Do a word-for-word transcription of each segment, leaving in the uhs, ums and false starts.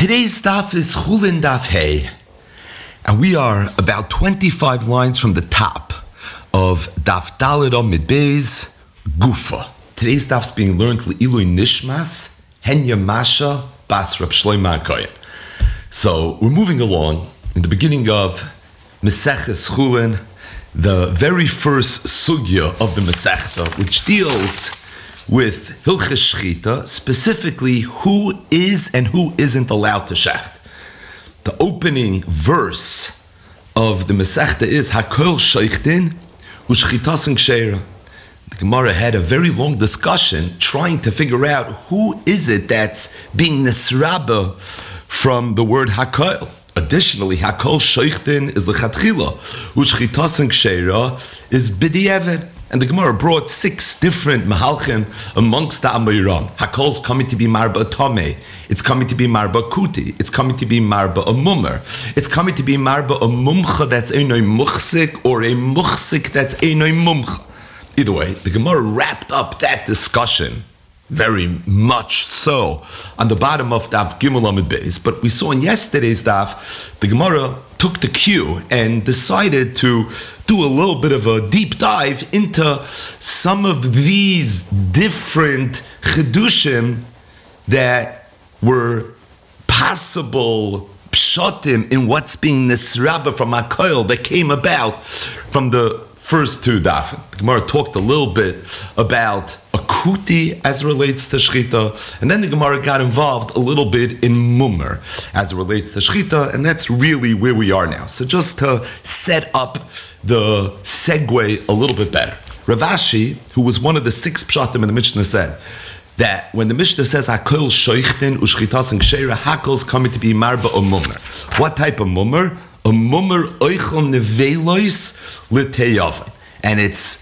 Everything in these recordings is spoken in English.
Today's daf is Chulin Daf Hey, and we are about twenty-five lines from the top of Daf Daled Amid Beis Gufa. Today's daf is being learned Le'ilui Nishmas Henya Masha Bas Rab Shlomo HaKohen. So we're moving along in the beginning of Maseches Chulin, the very first sugya of the Masechta, which deals with Hilchos Shechita, specifically who is and who isn't allowed to shecht. The opening verse of the Masechta is Hakol Sheichtin U'Shechitasen Ksheira. The Gemara had a very long discussion trying to figure out who is it that's being nisraba from the word Hakol. Additionally, Hakol Sheichtin is L'Chatchila, U'Shechitasen Ksheira is B'diavad. And the Gemara brought six different mahalchim amongst the Amoram. Hakol's coming to be marba tome. It's coming to be marba kuti. It's coming to be marba a mummer. It's coming to be marba a mumcha that's einoi muchsik, or a muchsik that's einoi mumcha. Either way, the Gemara wrapped up that discussion very much so on the bottom of Daf Gimel Amid Beis. But we saw in yesterday's Daf, the Gemara took the cue and decided to do a little bit of a deep dive into some of these different chidushim that were possible pshatim in what's being nisraba from Hakoil that came about from the first two dafim. The Gemara talked a little bit about akuti as it relates to shchita, and then the Gemara got involved a little bit in mummer as it relates to shchita, and that's really where we are now. So just to set up the segue a little bit better, Rav Ashi, who was one of the six pshatim in the Mishnah, said that when the Mishnah says Hakol Sheichtin U'Shechitasen Ksheira, Hakol's coming to be marba or mummer. What type of mummer? A mummer oichel nevelois l'teyavin, and it's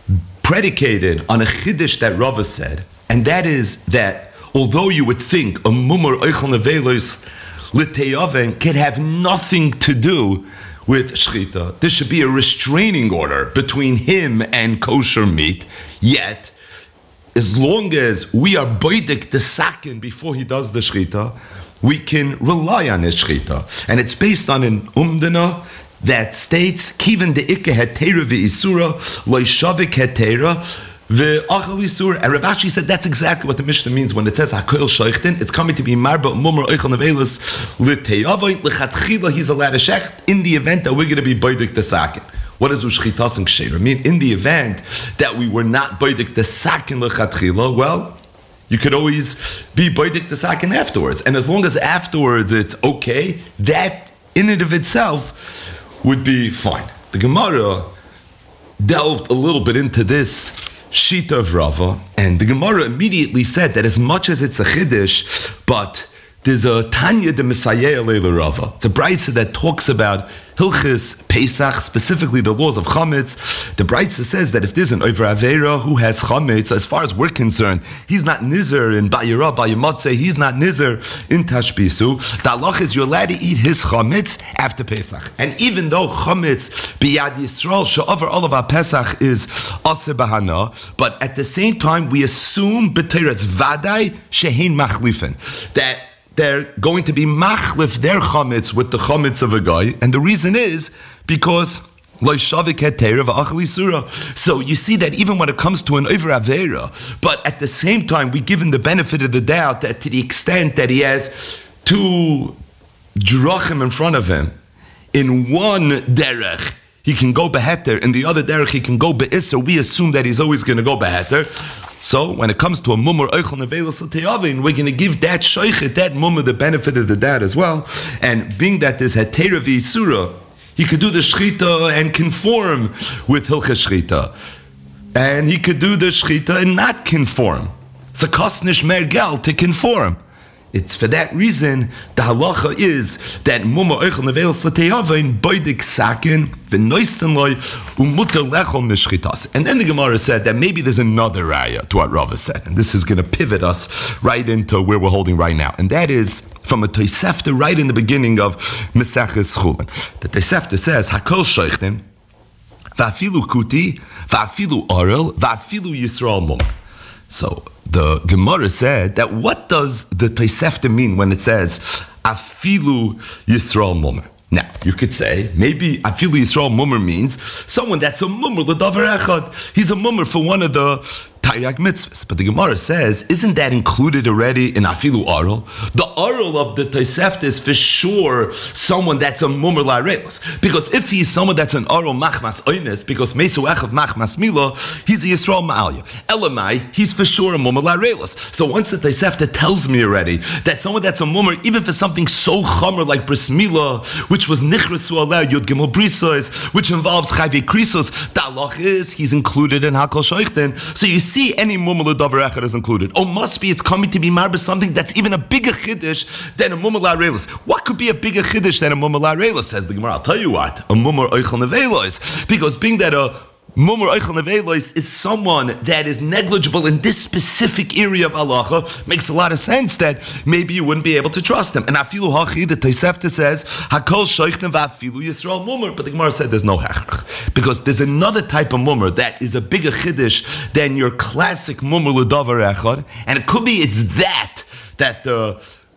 predicated on a chiddush that Rava said, and that is that although you would think a mummer oichel nevelois l'teyavin can have nothing to do with shchita, there should be a restraining order between him and kosher meat. Yet, as long as we are boidik the sakin before he does the shchita, we can rely on his shchita. And it's based on an umdana that states, Kiven de ikke hetera ve'isura, loishavik hetera ve'achal isura. And Rav Ashi said that's exactly what the Mishnah means when it says Hakol Sheichtin. It's coming to be marba mumar oichel nevelis l'teyavot l'chatchila. He's allowed to shecht in the event that we're going to be boidik the sakin. What does u'shchitasen ksheira mean? In the event that we were not boidik the sakin l'chatchila, well, you could always be boidik the sakin afterwards. And as long as afterwards it's okay, that in and of itself would be fine. The Gemara delved a little bit into this shita of Rava, and the Gemara immediately said that as much as it's a chiddush, but there's a Tanya de Messiah Leila Rava. It's a brisa that talks about Hilchis Pesach, specifically the laws of Chametz. The brisa says that if there's an Over Avera who has Chametz, as far as we're concerned, he's not Nizer in Bayira, Bayimatze, he's not Nizer in Tashbisu. The halach is you're allowed to eat his Chametz after Pesach. And even though Chametz Biyad Yisrael, Sha'over all of our Pesach is Aseh Bahana, but at the same time we assume B'Teretz Vadai Shehin Machlifin, that they're going to be machlif their chametz with the chametz of a guy, and the reason is because loishavik hetera v'achal isura. So you see that even when it comes to an over avera, but at the same time we give him the benefit of the doubt that to the extent that he has two drachim in front of him, in one derech he can go beheter, in the other derech he can go be'isser. We assume that he's always going to go beheter. So when it comes to a mummer oichel nevelos l'teyavin, we're going to give that shoichet, that mummer, the benefit of the doubt as well. And being that there's hetera v'isura, he could do the shchita and conform with hilchas shchita, and he could do the shchita and not conform. It's a kosnish mergel to conform. It's for that reason the halacha is that mumma oichel nevelos l'teyavin boidik sakin v'noisten loy umuter lechol mishchitas. And then the Gemara said that maybe there's another raya to what Rava said, and this is going to pivot us right into where we're holding right now, and that is from a Tosefta right in the beginning of Maseches Chulin. The Tosefta says Hakol Sheichtin va'afilu kuti va'afilu orel va'afilu Yisrael mum. So the Gemara said that what does the Tosefta mean when it says Afilu Yisrael Mummer. Now, you could say, maybe Afilu Yisrael Mummer means someone that's a Mummer, l'davar echad. He's a Mummer for one of the Taryag mitzvahs. But the Gemara says, isn't that included already in Afilu Aral? The Aral of the Tosefta is for sure someone that's a Mummer la'arelos. Because if he's someone that's an Aral machmas oines, because Mesu Echav machmas mila, he's a Yisrael ma'alya. Elamai, he's for sure a Mummer la'arelos. So once the Tosefta tells me already that someone that's a Mummer, even for something so chomer like bris milah, which was nichrasu aleh yud gimel brisos, which involves chayvei krisos, the halach is he's included in hakol shoichten. So you see, See any mumma l'davar echad is included. Oh, must be it's coming to be marba something that's even a bigger chiddush than a mumma la'arelos. What could be a bigger chiddush than a mumma la'arelos? Says the Gemara. I'll tell you what. A mumma oichel nevelos, because being that a mumma oichel nevelos is someone that is negligible in this specific area of halacha, makes a lot of sense that maybe you wouldn't be able to trust him. And afilu hachi, the Tosefta says hakol shoichtem va'afilu Yisrael mummer, but the Gemara said there's no hachrach. Because there's another type of mummer that is a bigger chiddush than your classic mummer l'davar echad, and it could be it's that that the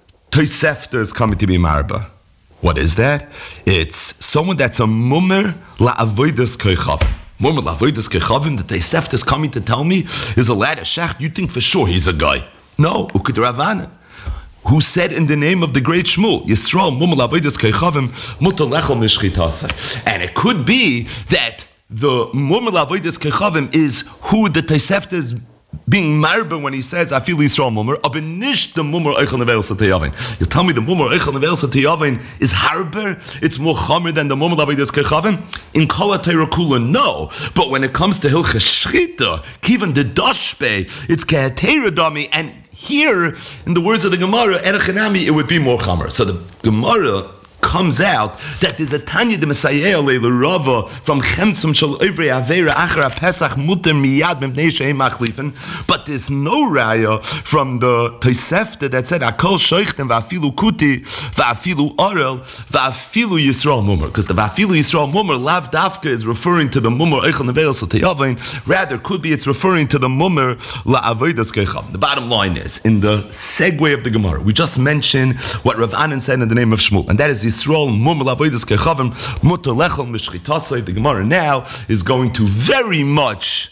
Tosefta is coming to be marba. What is that? It's someone that's a mummer la'avodas koichavim. Mummer la'avodas koichavim, the Tosefta is coming to tell me is a lad a shach. You think for sure he's a guy? No, ukid Ravanan, who said in the name of the great Shmuel, Yisrael mumma l'avodas koichavim mutar lechol mishchitasa. And it could be that the mumma l'avodas koichavim is who the Tosefta is being marba when he says I feel Yisrael mummer, abenish the mummer oichel nevelos atayavin. You tell me the mummer oichel nevelos atayavin is harber, it's more chomer than the mummer l'avodas koichavim? In kol ha'Torah kula, no. But when it comes to hilchas shchita, kivan the dashpe, it's kehatera dami, and here, in the words of the Gemara, Erechanami, it would be more chamer. So the Gemara comes out that there's a Tanya de Messiah Rava from Chemtzum Shel Ovrei Avera Achar Pesach Muter Miyad Mipnei She'em Machlifin, but there's no raya from the Tosefta that said Akol Shoichtem Va'afilu Kuti Va'afilu Orel Va'afilu Yisrael Mummer, because the Va'afilu Yisrael Mummer Lav Dafka is referring to the Mummer Eichel Nevelos Atayavin, rather could be it's referring to the Mummer La'avodas Koicham. The bottom line is, in the segue of the Gemara, we just mentioned what Rav Anan said in the name of Shmuel, and that is Yisrael Mummer La'avodas Koichavim Mutar Lechol Mishchitasei. The Gemara now is going to very much,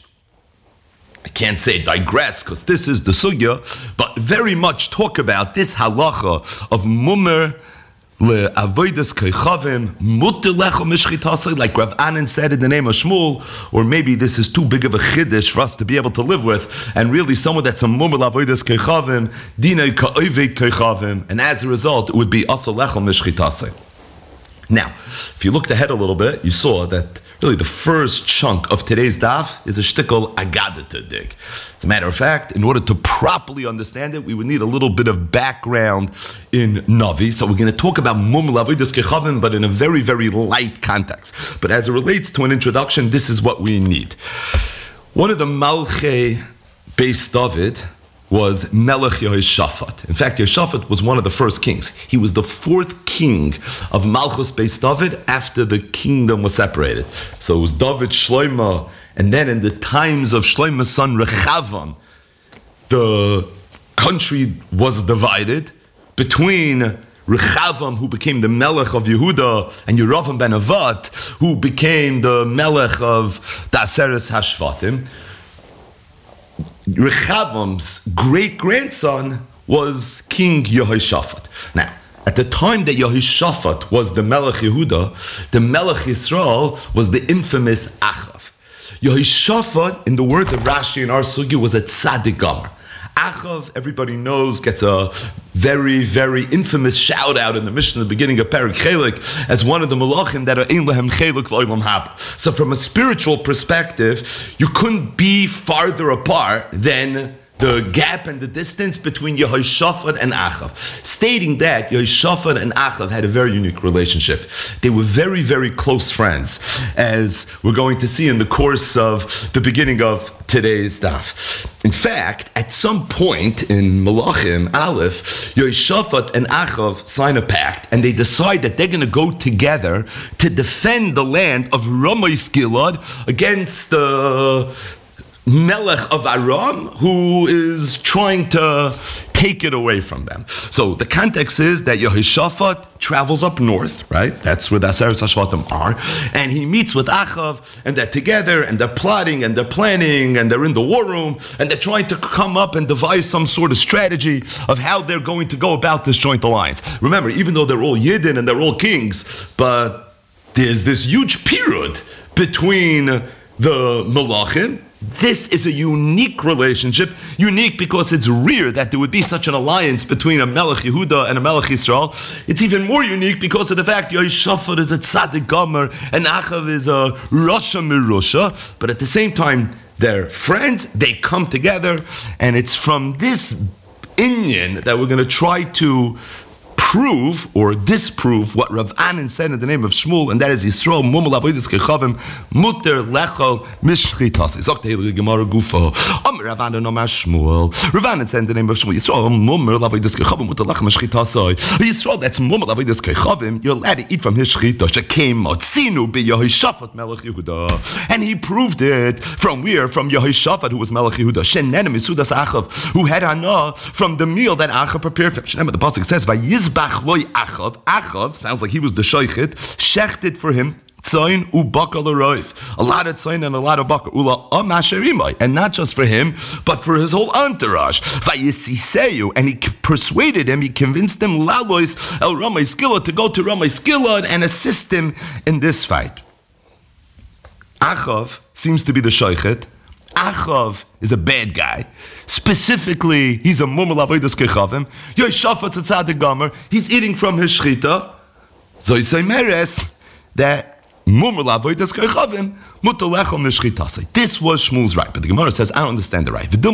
I can't say digress because this is the sugya, but very much talk about this halacha of Mummer Le'avodas Koichavim Mutar Lechol Mishchitasei, like Rav Anan said in the name of Shmuel, or maybe this is too big of a chiddush for us to be able to live with, and really someone that's a Mummer La'avodas Koichavim Dinei Ka'ovet Koichavim, and as a result it would be Asal Lechol Mishchitasei. Now, if you looked ahead a little bit, you saw that really the first chunk of today's daf is a shtickle agada to dig. As a matter of fact, in order to properly understand it, we would need a little bit of background in Navi. So we're going to talk about Mum La'avodas Koichavim, but in a very, very light context. But as it relates to an introduction, this is what we need. One of the Malchei Beis David was Melech Yehoshaphat. In fact, Yehoshaphat was one of the first kings. He was the fourth king of Malchus Beis David after the kingdom was separated. So it was David, Shlomo, and then in the times of Shlomo's son Rechavam, the country was divided between Rechavam, who became the Melech of Yehuda, and Yeravam ben Avat, who became the Melech of the Aseres Hashvatim. Rechavam's great-grandson was King Yehoshaphat. Now, at the time that Yehoshaphat was the Melech Yehuda, the Melech Yisrael was the infamous Achav. Yehoshaphat, in the words of Rashi and our Sugi, was a tzaddik gomer. Achav, everybody knows, gets a very, very infamous shout out in the Mishnah at the beginning of Perek Chelik as one of the malachim that are ein lehem chelik lo'olam haba. So from a spiritual perspective, you couldn't be farther apart than the gap and the distance between Yehoshaphat and Achav, stating that Yehoshaphat and Achav had a very unique relationship. They were very, very close friends, as we're going to see in the course of the beginning of today's daf. In fact, at some point in Malachim Aleph, Yehoshaphat and Achav sign a pact, and they decide that they're going to go together to defend the land of Ramais Gilad against the Melech of Aram, who is trying to take take it away from them. So the context is that Yehoshaphat travels up north, right? That's where the Aseret HaShvatim are. And he meets with Achav, and they're together, and they're plotting, and they're planning, and they're in the war room, and they're trying to come up and devise some sort of strategy of how they're going to go about this joint alliance. Remember, even though they're all Yidden and they're all kings, but there's this huge period between the Malachim. This is a unique relationship, unique because it's rare that there would be such an alliance between a Melech Yehuda and a Melech Yisrael. It's even more unique because of the fact Yehoshaphat is a Tzaddik Gomer and Achav is a Rasha Mirusha, but at the same time, they're friends, they come together, and it's from this inyan that we're going to try to prove or disprove what Rav Anan said in the name of Shmuel, and that is Yisrael mumul avodas kechavim muter lechol mishchitas. Zok the Heilige Gemara Gufa. Am Rav Anan Amar Shmuel. Rav Anan said in the name of Shmuel, Yisrael mumul avodas kechavim muter lechol mishchitas. Yisrael, that's mumul avodas kechavim. You're allowed to eat from his shchita. Shekem motzinu be Yehoshaphat Melech Yehuda, and he proved it from where? From Yehoshaphat, who was Melech Yehuda. Shenem misudas Achav, who had hana from the meal that Achav prepared for him. Shenem, the pasuk says, Vayizba Achav. Achav sounds like he was the shaychit. Shechted for him tzayin ubakal aroif. A lot of tzayin and a lot of bakal. Ula amasherimai, and not just for him, but for his whole entourage. Vayisiseyu, and he persuaded him. He convinced him lalois el Ramay Skila to go to Ramay Skila and assist him in this fight. Achav seems to be the shaychit. Achav is a bad guy. Specifically, he's a mumul avodas kechavim. Yehoshaphat's a tzaddik gomer. He's eating from his shchita. So he say meres that mumul avodas kechavim muter lechol mishchitasei. This was Shmuel's right, but the Gemara says I don't understand the right. The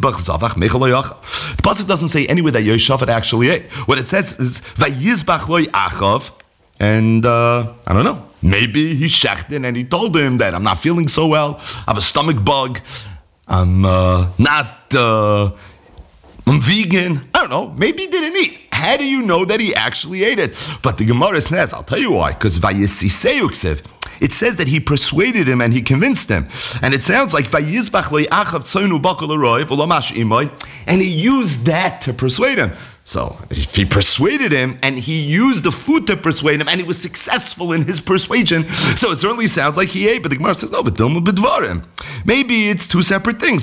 pasuk doesn't say anywhere that Yehoshaphat actually ate. What it says is vayizbach loy Achav, and uh, I don't know. Maybe he shechted and he told him that I'm not feeling so well. I have a stomach bug. I'm uh, not, uh, I'm vegan. I don't know. Maybe he didn't eat. How do you know that he actually ate it? But the Gemara says, I'll tell you why. Because Vayisiseyuksev, it says that he persuaded him and he convinced him. And it sounds like Vayizbach loy Achav tzonu bakal aroiv ulamash imoy, and he used that to persuade him. So if he persuaded him and he used the food to persuade him and he was successful in his persuasion, so it certainly sounds like he ate, but the Gemara says, no, but Dilma b'dvarim. Maybe it's two separate things.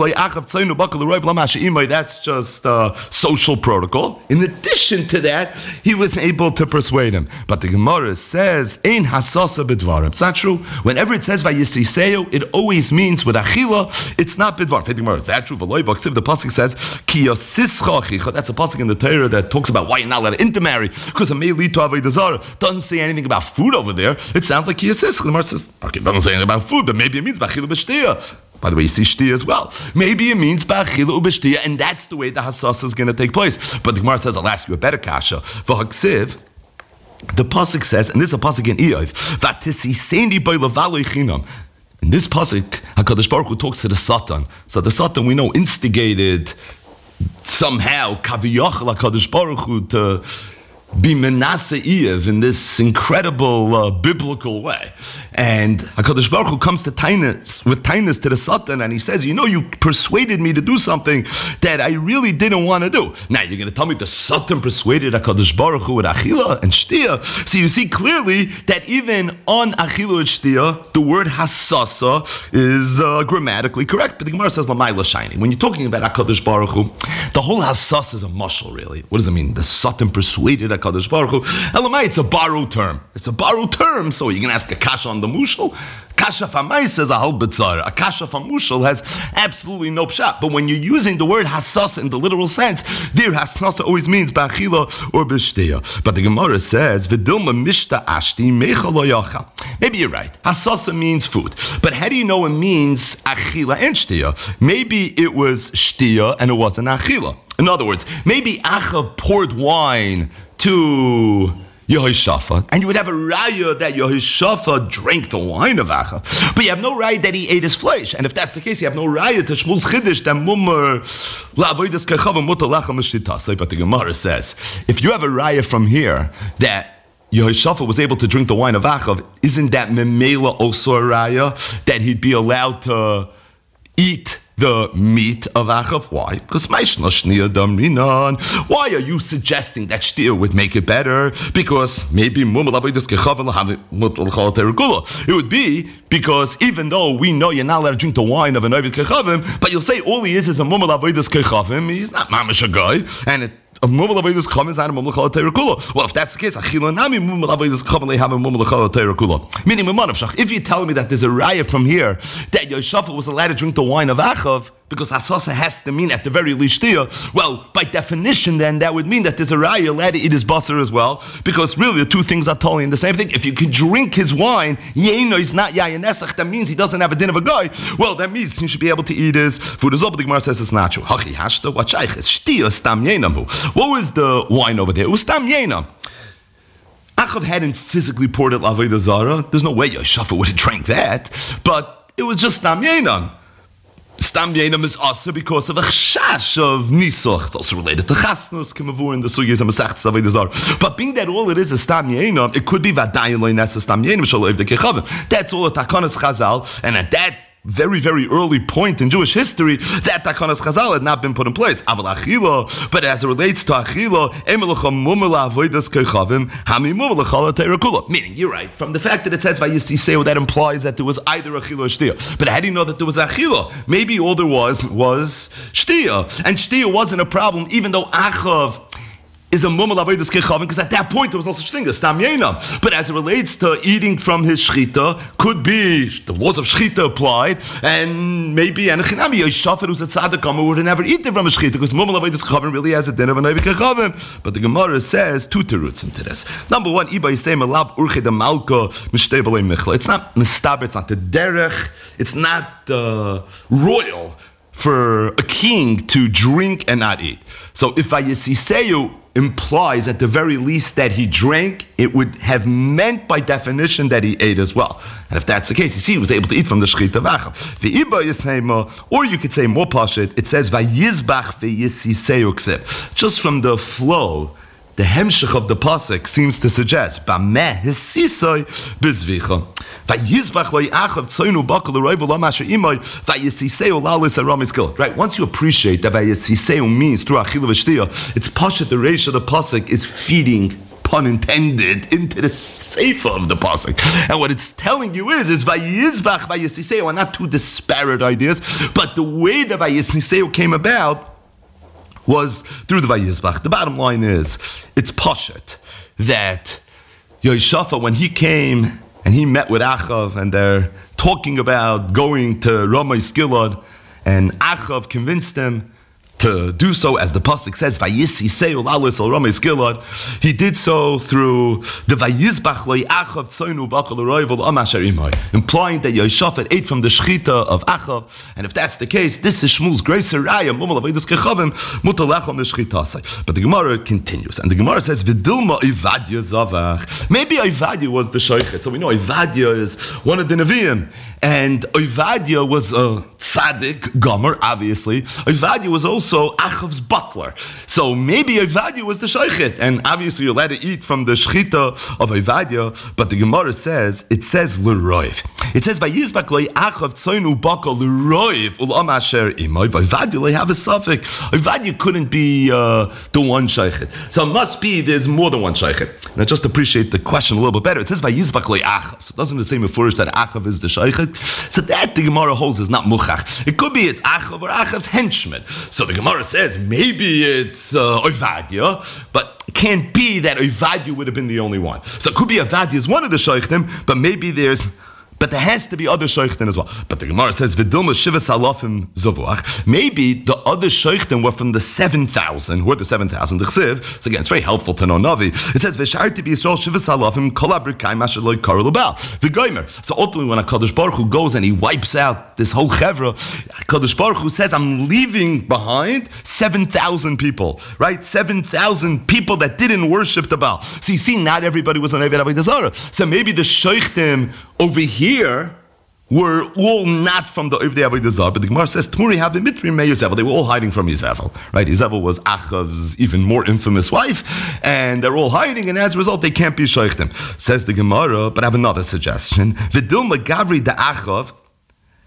That's just uh, social protocol. In addition to that, he was able to persuade him. But the Gemara says, Ein hasasa b'dvarim. It's not true. Whenever it says vayisiseo, it always means with achila, it's not b'dvarim. The Gemara, is that true? The pasuk says, ki yosischa achicha. That's a pasuk in the Torah that talks about why you're not allowed to intermarry, because it may lead to avodah zarah. Doesn't say anything about food over there. It sounds like he assists. The Gemara says, okay, it doesn't say anything about food, but maybe it means b'achilu b'shtiya. By the way, you see shtiya as well. Maybe it means b'achilu b'shtiya, and that's the way the hasasa is going to take place. But the Gemara says, I'll ask you a better kasha. V'haksiv, the pasuk says, and this is a pasuk in Eiv, v'tisiseni b'levaloi chinam. In this pasuk, HaKadosh Baruch Hu talks to the Satan. So the Satan, we know, instigated somehow Kaviyach HaKadosh Baruch Hu to be Manasseh Eiv in this incredible uh, biblical way. And HaKadosh Baruch Hu comes to Tainus, with Tainus to the Satan, and he says, you know, you persuaded me to do something that I really didn't want to do. Now, you're going to tell me the Satan persuaded HaKadosh Baruch Hu with Achila and Shtia. So you see clearly that even on Achila and Shtia, the word Hasasa is uh, grammatically correct. But the Gemara says, Lamayla Shiny. When you're talking about HaKadosh Baruch Hu, the whole Hasasa is a mashal, really. What does it mean? The Satan persuaded HaKadosh Baruch Hu. Elamai, it's a borrowed term. It's a borrowed term. So you can ask a kasha on the mushal. Kasha famais is a hal b'tzar. A kasha from mushal has absolutely no pshat. But when you're using the word hasasa in the literal sense, there hasasa always means b'achila or b'shtiya. But the Gemara says v'dilma mishta ashti mecha lo yacha. Maybe you're right. Hasasa means food. But how do you know it means achila and shtiya? Maybe it was shtiya and it wasn't achila. In other words, maybe Achav poured wine to Yehoshaphat, and you would have a raya that Yehoshaphat drank the wine of Achav, but you have no raya that he ate his flesh. And if that's the case, you have no raya to Shmuel's chiddush that mummer la'avodas kechavim muter lechol mishchitasei. But the Gemara says, if you have a raya from here that Yehoshaphat was able to drink the wine of Achav, isn't that memela also a raya that he'd be allowed to eat the meat of Achav. Why? Because why are you suggesting that shtia would make it better? Because maybe it would be because even though we know you're not allowed to drink the wine of an Ovid Kechavim, but you'll say all he is is a Mummal Avodas Kechavim. He's not mamash a guy, and it a mummal avodas chum is not a mummal chalal teira kula. Well, if that's the case, achila nami mummal avodas chum they have a mummal chalal teira kula. Meaning, if you're telling me that there's a raya from here that Yoshafa was allowed to drink the wine of Achav because Asasa has to mean at the very least shtia, well, by definition, then that would mean that there's a raya allowed to eat his basar as well, because really the two things are totally in the same thing. If you could drink his wine, yeino is not yayin nesach. That means he doesn't have a din of a guy. Well, that means you should be able to eat his food as well. But the Gemara says it's not true. Hachi hashta what shaykh is shtia stam yeinamu. What was the wine over there? It was stam yeina. Achav hadn't physically poured it l'avodah zara. There's no way Yoshafa would have drank that, but it was just stam yeina. Stam Yenam is also because of a chash of Nisach. It's also related to Chasnus, Kimavur, and the Sugis and Masach Tzavay Zar. But being that all it is is Stam Yenam, it could be Vadayin Loinesa Stam Yenam Shaloiv the Kechavim. That's all a Takanas Chazal, and at that very, very early point in Jewish history, that Takanas Chazal had not been put in place. Aval Achila, but as it relates to Achila, Emelacham Mumala Avoidas Kechavim, Hami Mumala Chala Terakula. Meaning, you're right, from the fact that it says Vayisiseo, that implies that there was either Achila or Shtia. But how do you know that there was Achila? Maybe all there was was Shtia. And Shtia wasn't a problem, even though Achav is a mummal avodas kechavim, because at that point there was no such thing as stam yenam. But as it relates to eating from his shchita, could be the laws of shchita applied, and maybe anachinami Yoshafa who's a tzaddik would have never eaten from a shchita because mummal avodas kechavim really has a din of an ovid kechavim. But the Gemara says two terutzim to this. Number one, iba yisem alav urche de malka mishtei b'lei michla. It's not mistaber, it's not the derech, it's not uh, royal for a king to drink and not eat. So if Vayisiseu implies at the very least that he drank, it would have meant by definition that he ate as well. And if that's the case, you see, he was able to eat from the shchita vachav. V'iba yisheima, or you could say more pashit, it says vayizbach v'yisiseu kseb. Just from the flow, the hemshech of the pasuk seems to suggest bameh hisisoi bizvicha vayizbach lo yachav tzoinu bakal l'roiv lo masher imoy vayisiseu lalis aramis kil. Right. Once you appreciate that vayisiseu means through achilah v'shtia, it's pashat the reish of the pasuk is feeding, pun intended, into the sefer of the pasuk, and what it's telling you is is vayizbach vayisiseu are not two disparate ideas, but the way that vayisiseu came about was through the Vayizbach. The bottom line is, it's Pashat, that Yoshafa, when he came and he met with Achav, and they're talking about going to Ramay Skilad, and Achav convinced him to do so, as the pasuk says, Vayisiseu lalis al Ramay Skilad. He did so through the Vayizbach lo Achav tzoinu bakal l'roiv al amasher imay, implying that Yoshafat ate from the shchita of Achav. And if that's the case, this is Shmuel's grace raya mummal avodas kechavim mutar lechol mishchitasai. But the Gemara continues, and the Gemara says, V'dilma Ovadia zavach. Maybe Ovadia was the shochet. So we know Ovadia is one of the Nevi'im, and Ovadia was a tzaddik gomer. Obviously, Ovadia was also So Achav's butler. So maybe Ovadia was the shochet, and obviously you're allowed to eat from the shchita of Ovadia. But the Gemara says, it says l'roiv. It says Vayizbach lo Achav tzoinu bakal l'roiv ulam asher imoy. Ovadia lo have a suffix. Ovadia couldn't be uh, the one shochet. So it must be there's more than one shochet. Now just appreciate the question a little bit better. It says Vayizbach lo Achav. So it doesn't say mefurish that Achav is the shochet. So that the Gemara holds is not muchach. It could be it's Achav or Achav's henchman. So the Gemara says maybe it's uh, Ovadia, but it can't be that Ovadia would have been the only one. So it could be Ovadia is one of the shaykhtim, but maybe there's, but there has to be other shaykhtim as well. But the Gemara says V'dilma shivas alafim zovuach. Maybe the other shaykhtim were from the seven thousand. Who are the seven thousand? The Chsiv. So again, it's very helpful to know Navi. It says V'sharti b'Yisrael shivas alafim kol abrikayim asher lo yikaru l'bal v'goymer. So ultimately, when HaKadosh Baruch Hu goes and he wipes out this whole chevra, HaKadosh Baruch Hu says, I'm leaving behind seven thousand people, right? seven thousand people that didn't worship the Baal. So you see, not everybody was on Eved Avodah Zarah. So maybe the shaykhtim over here were all not from the Ovdei Avodah Zarah, but the Gemara says Tmuri have the Mitri Mei Yisrael. They were all hiding from Yisrael, right? Yisrael was Achav's even more infamous wife, and they're all hiding, and as a result, they can't be shaykhtim. Says the Gemara, but I have another suggestion. V'dilma Gavri da Achav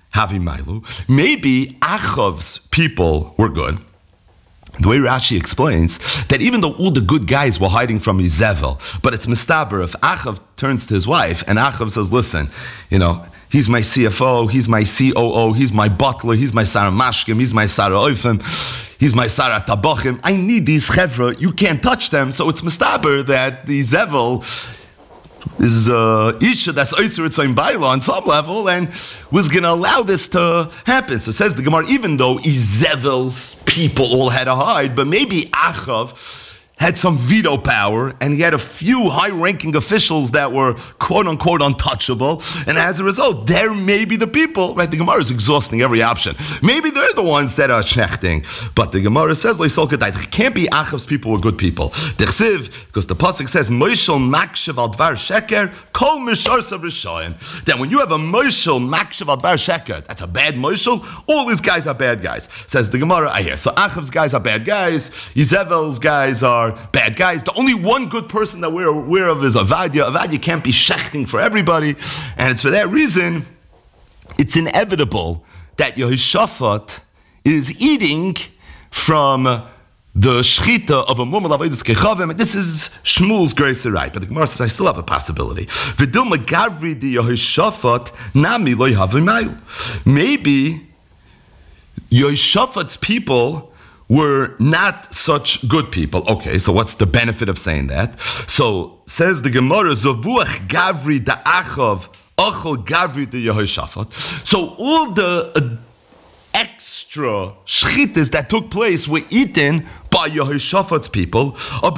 Havi Mailu. Maybe Achav's people were good. The way Rashi explains that even though all the good guys were hiding from Izevel, but it's mistaber if Achav turns to his wife and Achav says, listen, you know, he's my C F O, he's my C O O, he's my butler, he's my Sarah Mashkim, he's my Sarah Oifim, he's my Sarah Tabachim. I need these chevra, you can't touch them. So it's mistaber that the Izevel is uh, Isha that's Oisir Tzayim Baila on some level and was going to allow this to happen. So says the Gemara, even though Izevel's people all had to hide, but maybe Achav had some veto power, and he had a few high-ranking officials that were quote-unquote untouchable, and as a result, there may be the people, right? The Gemara is exhausting every option. Maybe they're the ones that are shechting, but the Gemara says, it can't be Achav's people were good people. Because the Pasuk says, Moishel makshav al dvar sheker, kol misharsav rishayim. That when you have a Moishel makshav al dvar sheker, that's a bad Moishel, all these guys are bad guys. Says the Gemara, I hear. So Achav's guys are bad guys, Yezevel's guys are bad guys. The only one good person that we're aware of is Avadia. Avadia can't be shechting for everybody. And it's for that reason, it's inevitable that Yehoshaphat is eating from the shchita of a mummal avodas kechavim. This is Shmuel's grace right. But the Gemara says, I still have a possibility. V'dilma gavri di Yehoshaphat nami lo yahavimayu. Maybe Yehoshaphat's people were not such good people. Okay, so what's the benefit of saying that? So says the Gemara, Zavuach Gavri da Achav, Achol Gavri da Yehoshaphat. So all the uh, extra shchitas that took place were eaten by Yehoshaphat's people. So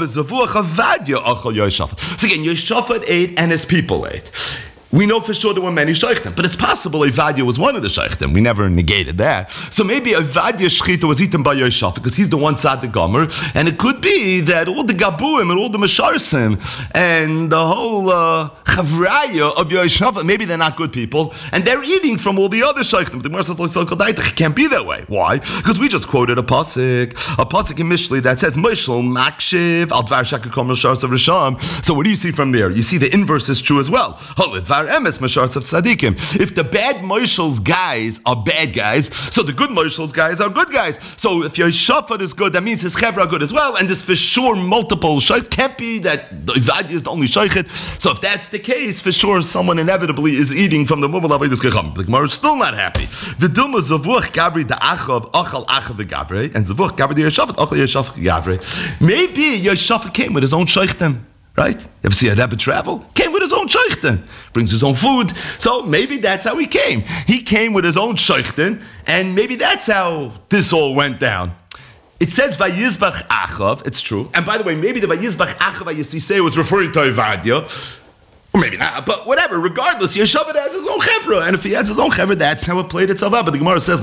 again, Yehoshaphat ate and his people ate. We know for sure there were many sheichtim, but it's possible Avadia was one of the sheichtim. We never negated that. So maybe Avadia's shechita was eaten by Yehoshaphat because he's the one side the gomer, and it could be that all the gabuim and all the masharsim and the whole uh, chavraya of Yehoshaphat, maybe they're not good people, and they're eating from all the other sheichtim. The Gemara says it can't be that way. Why? Because we just quoted a pasuk, a pasuk in Mishlei that says Mishlo makshiv al dvar sheker kol masharsav risham. So what do you see from there? You see the inverse is true as well. If the bad Moshel's guys are bad guys, so the good Moshel's guys are good guys. So if your Yehoshaphat is good, that means his chevra are good as well, and there's for sure multiple shaykh. Can't be that the Ivadia is the only shaykhet. So if that's the case, for sure someone inevitably is eating from the mummal avodas kecham. The Gemara is still not happy. The Dilma Zavuach Gavri da Achav Achal Achav the Gavri and Zavuach Gavri the Yehoshaphat Achal Yehoshaphat Gavri. Maybe Yehoshaphat came with his own shaykhtem. Right? You ever see a Rebbe travel? Came with his own sheichten. Brings his own food. So maybe that's how he came. He came with his own sheichten, and maybe that's how this all went down. It says Vayizbach Achav, it's true. And by the way, maybe the Vayizbach Achav Yisisei was referring to Avadia. Or maybe not, but whatever. Regardless, Yehoshaphat has his own chevra, and if he has his own chevra, that's how it played itself out. But the Gemara says,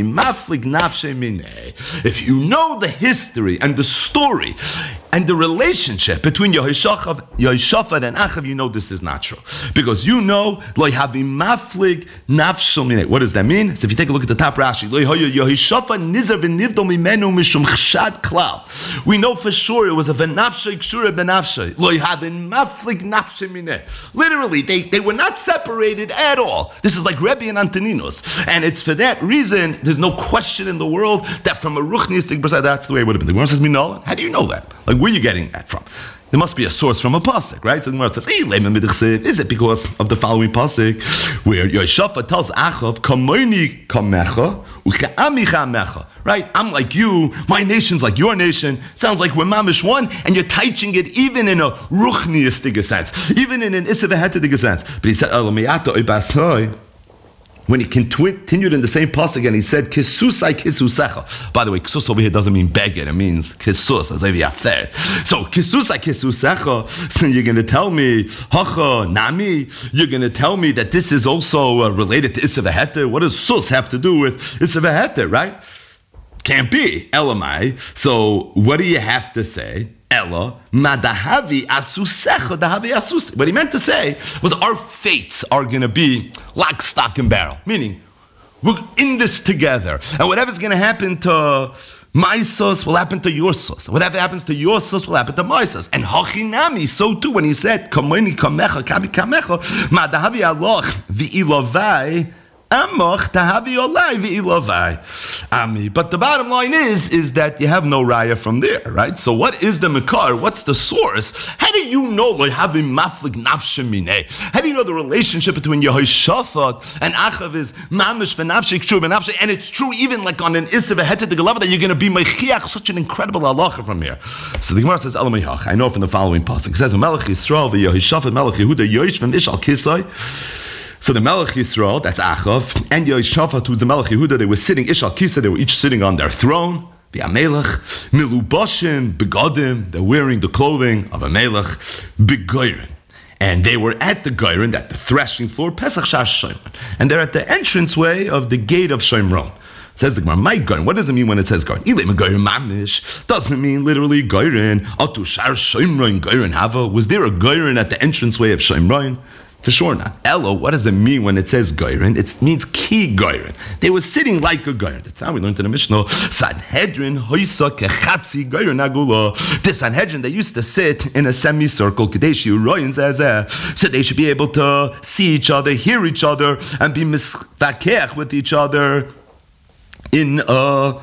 if you know the history and the story and the relationship between Yehoshaphat, Yehoshaphat and Achav, you know this is not true. Because you know, what does that mean? So if you take a look at the top Rashi, we know for sure it was a v'nafshay kshura b'nafshay. Literally, they, they were not separated at all. This is like Rebbe and Antoninos. And it's for that reason, there's no question in the world that from a ruchnistic perspective, that's the way it would have been. The Gemara says, Minolan, how do you know that? Like, where are you getting that from? There must be a source from a pasuk, right? So the Gemara says, hey, is it because of the following pasuk, where Yehoshaphat tells Achav, Kamoini kamecha, u'che'amicha mecha. Right? I'm like you, my nation's like your nation. Sounds like we're mamish one, and you're teaching it even in a ruchniistic sense, even in an isavahetidig sense. But he said, when he continued in the same pasuk and he said, Kisusai kisusecha. By the way, kisus over here doesn't mean beggar, it means kisus, as if you have third. So, Kisusai kisusecha, so you're going to tell me, hacha, nami, you're going to tell me that this is also uh, related to isavaheter. What does sus have to do with isavaheter, right? Can't be. Elamai. So what do you have to say? Ella, madahavi asusecha dahavi asus. What he meant to say was our fates are going to be lock, stock, and barrel. Meaning, we're in this together. And whatever's going to happen to my sus will happen to your sus. Whatever happens to your sus will happen to my sus. And hachinami, so too, when he said, kamoni kamecha, kabi kamecha, madahavi aloch, v'ilovai, Amach tahavi olai v'ilovai. Ami. But the bottom line is, is that you have no raya from there, right? So what is the Makar? What's the source? How do you know like having maflik nafshe mineh? How do you know the relationship between Yehoshaphat and Achav is mamish v'nafshe kshur v'nafshe? And it's true even like on an issa v'hetet level that you're going to be mechiach, such an incredible halacha from here. So the Gemara says, Elamihach. I know from the following pasuk. It says, Melech Yisrael v'Yehoshaphat Melech Yehuda yoish v'mishal kisai. So the Melech Yisrael, that's Achav, and Yehoshaphat, who's the Melech Yehuda, they were sitting, Ishal Kisa, they were each sitting on their throne. V'Amelech, Milubashim, Begodim, they're wearing the clothing of a Melech, Begoyrin. And they were at the Goyrin, at the threshing floor, Pesach Shar Shomron. And they're at the entranceway of the gate of Shomron. Says the Gemara, my Goyrin, what does it mean when it says Goyrin? Ilem Goyrin Mamish, doesn't mean literally Goyrin. Atu Shar Shomron, Goyrin Hava. Was there a Goyrin at the entranceway of Shomron? For sure not. Elo, what does it mean when it says Goyrin? It means ki Goyrin. They were sitting like a Goyrin. That's how we learned in the Mishnah. Sanhedrin hoisa kechatzi Goyrin agula. The Sanhedrin, they used to sit in a semicircle. Kadeshi uroyin zezeh. So they should be able to see each other, hear each other, and be misvakeach with each other in a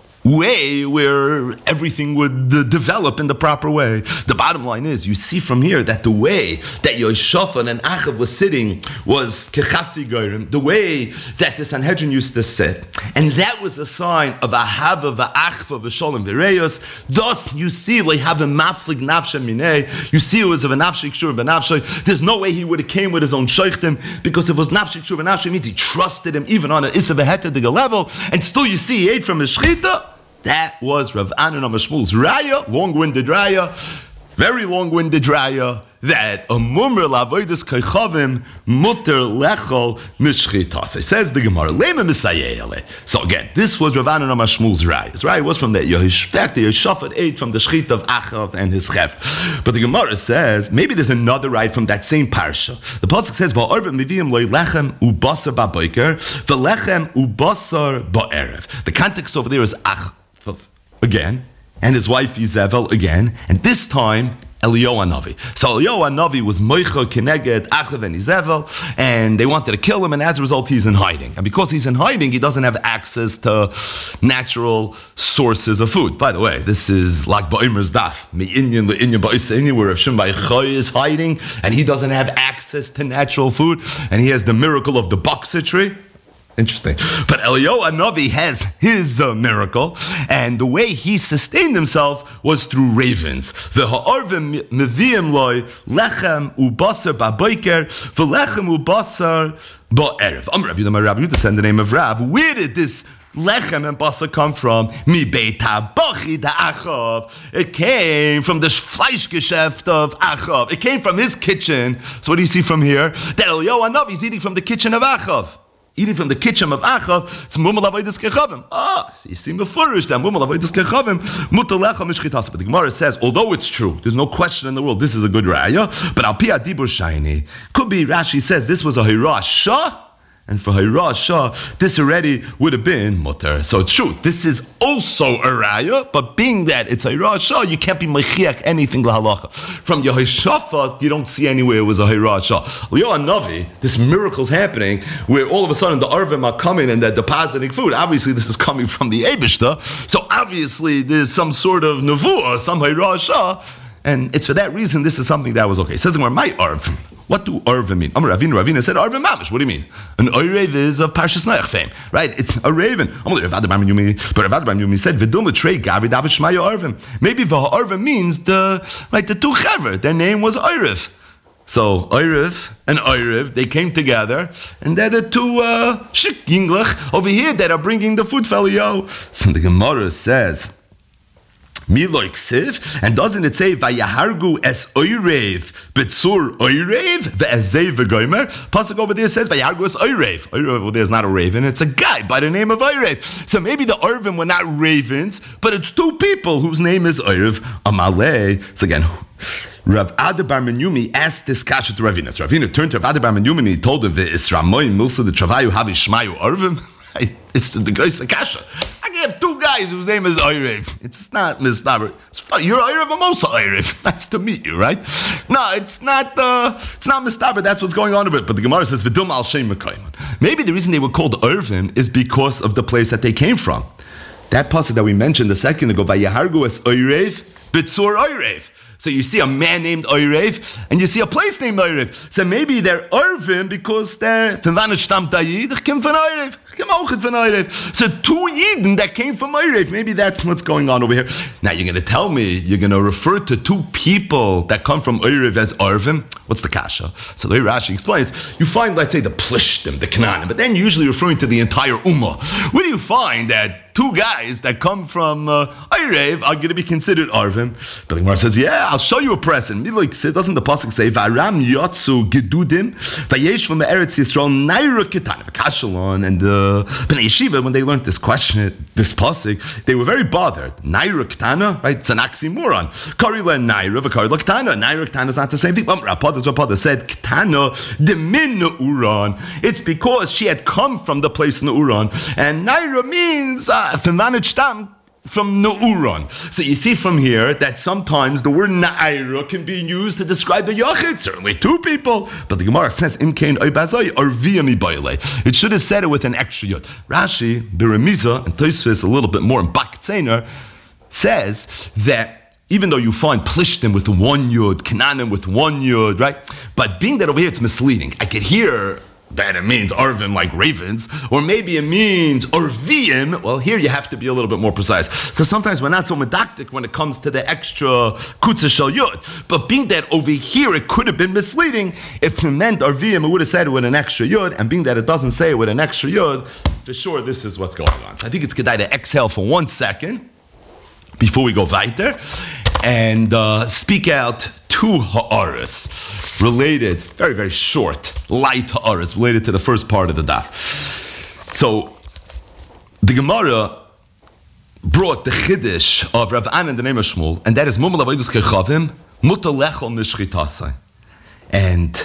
way where everything would uh, develop in the proper way. The bottom line is, you see from here that the way that Yehoshaphat and Achav was sitting was kechatzi goyrim, the way that the Sanhedrin used to sit, and that was a sign of ahava v'achva v'sholem v'reyos. Thus, you see, like have a maflig nafshe mineh. You see, it was of a nafshik shur b'nafshe. There's no way he would have came with his own sheichtim, because if it was nafshik shur b'nafshe, means he trusted him even on an issa v'hetediga level, and still you see he ate from his shechita. That was Rav Anan Amashmul's raya, long-winded raya, very long-winded raya, that a mumr la'avodas kochavim muter lechol mishchitas. It says the Gemara, lema misayele. So again, this was Rav Anan Amashmul's raya. This raya was from the Yehosh, fact the Yehoshaphat ate from the shchita of Achav and his chev. But the Gemara says, maybe there's another raya from that same parsha. The pasuk says, va'orvim miviim loy lechem ubasar ba'boiker, v'lechem ubasar ba'erev. The context over there is Ach again, and his wife Yizebel again, and this time Eliyahu Hanavi. So Eliyahu Hanavi was Moicha Keneged Achav and Yizebel, and they wanted to kill him, and as a result he's in hiding. And because he's in hiding, he doesn't have access to natural sources of food. By the way, this is like Ba'imer's Daf, Me Inyan the Inyan Ba'isayni, where Rav Shimon Bar Yochai is hiding, and he doesn't have access to natural food, and he has the miracle of the baksa tree. Interesting. But Eliyahu Hanavi has his uh, miracle, and the way he sustained himself was through ravens. V'ha'arvim meviim loy lechem ubasar ba'boiker v'lechem ubasar ba'erev. Am Rabbi Yudah, Rabbi Yudah said in the name of Rav. Where did this lechem and basar come from? Mi beit habachi da'achav. It came from the fleischgeschäft of Achav. It came from his kitchen. So what do you see from here? That Eliyahu Hanavi is eating from the kitchen of Achav. Eating from the kitchen of Achav, it's mumel avodas kechavim. Ah, so you see mefurish that mumel avodas kechavim mutar lecha mishchitas. But the Gemara says, although it's true, there's no question in the world, this is a good raya. But al pi adibur shayni, could be Rashi says this was a hirah shah. And for Hirah Shah, this already would have been mutter. So it's true. This is also a raya, but being that it's Hirah Shah, you can't be mechiach anything lahalacha. From Yehoshaphat, you don't see anywhere it was a Hirah Shah. Eliyahu Hanavi, this miracle's happening where all of a sudden the Arvim are coming and they're depositing food. Obviously, this is coming from the Eibishter. So obviously, there's some sort of nevuah, some Hirah Shah, and it's for that reason this is something that was okay. It says in my Arv. What do Arvim mean? Amar Ravina, Ravina said Arvim Mamish. What do you mean? An Oirev is of Parshas Noach fame, right? It's a raven. But Rav Adabam Yumi said V'dum Trey Gavi David Shmaya Arvim. Maybe V'Arvim means the right the two chaver. Their name was Oirev. So Oirev and Oirev, they came together, and they're the two uh, shik yinglach over here that are bringing the food for Eliyahu. So the Gemara says. And doesn't it say Vayahargu es oirev b'tzur oirev ve'ezei v'gomer? Pasuk over there says Vayahargu es oirev. Oirev over there is not a raven; it's a guy by the name of Oirev. So maybe the Oirevim were not ravens, but it's two people whose name is Oirev Amalei. So again. Rav Ada bar Menyumi asked this kasha to Ravina. So Ravina turned to Rav Ada bar Menyumi and he told him, "V'isramoy milsa the travayu havi shmayu Oirevim." It's the grace of kasha. I have two guys. guys whose name is Oirev. It's not Mistaber. It's funny. You're Oirev, I'm also Oirev. Nice to meet you, right? No, it's not. Uh, it's not Mistaber. That's what's going on a bit. But the Gemara says V'dum al Shem Mekayman. Maybe the reason they were called Oirvim is because of the place that they came from. That pasuk that we mentioned a second ago, Vayahargu es Oirev, B'tzur Oirev. So you see a man named Oirev, and you see a place named Oirev. So maybe they're Oirvim because they're from Vanish Tam Tayid, they came from Oirev. So two Yidden that came from Oirev. Maybe that's what's going on over here. Now you're going to tell me, you're going to refer to two people that come from Oirev as Oirvim. What's the kasha? So the way Rashi explains, you find, let's say, the Plishtim, the Canaanim, but then usually referring to the entire Ummah. Where do you find that two guys that come from uh, Oirev are going to be considered Arvim? But the Gemara says, yeah, I'll show you a precedent. Doesn't the pasuk say, Varam Yotzu Gedudim, Vayesh from Eretz Yisrael, Naira Ketan, Vakashalon, and the uh, Bnei Yeshiva, when they learned this question, this pasuk, they were very bothered. Naira Ketana, right? It's an oxymoron. Karila Naira, Vakarila Ketana. Naira Ketana is not the same thing. But Rapadas Rapadas said, Ketana, the min Uran. It's because she had come from the place Neuron. And Naira means, uh, from Neuron. So you see from here that sometimes the word Naira can be used to describe the Yachid, certainly two people. But the Gemara says, Imkain Oibazai or Viyami Baile. It should have said it with an extra Yod. Rashi, Biramiza, and Tosfos a little bit more in Baktzener, says that even though you find Plishtim with one Yod, Canaanim with one Yod, right? But being that over here it's misleading, I could hear that it means Arvim like ravens, or maybe it means Arvim. Well, here you have to be a little bit more precise. So sometimes we're not so medactic when it comes to the extra Kutza Shal Yud. But being that over here it could have been misleading, if it meant Arvim, it would have said it with an extra Yud, and being that it doesn't say it with an extra Yud, for sure this is what's going on. So I think it's good to exhale for one second before we go weiter, and uh, speak out two ha'aras related, very, very short, light ha'aras related to the first part of the daf. So, the Gemara brought the chiddush of Rav Anan, the name of Shmuel, and that is Mumel Avodas Kechavim, Mutar Lechol Nishchitasai. And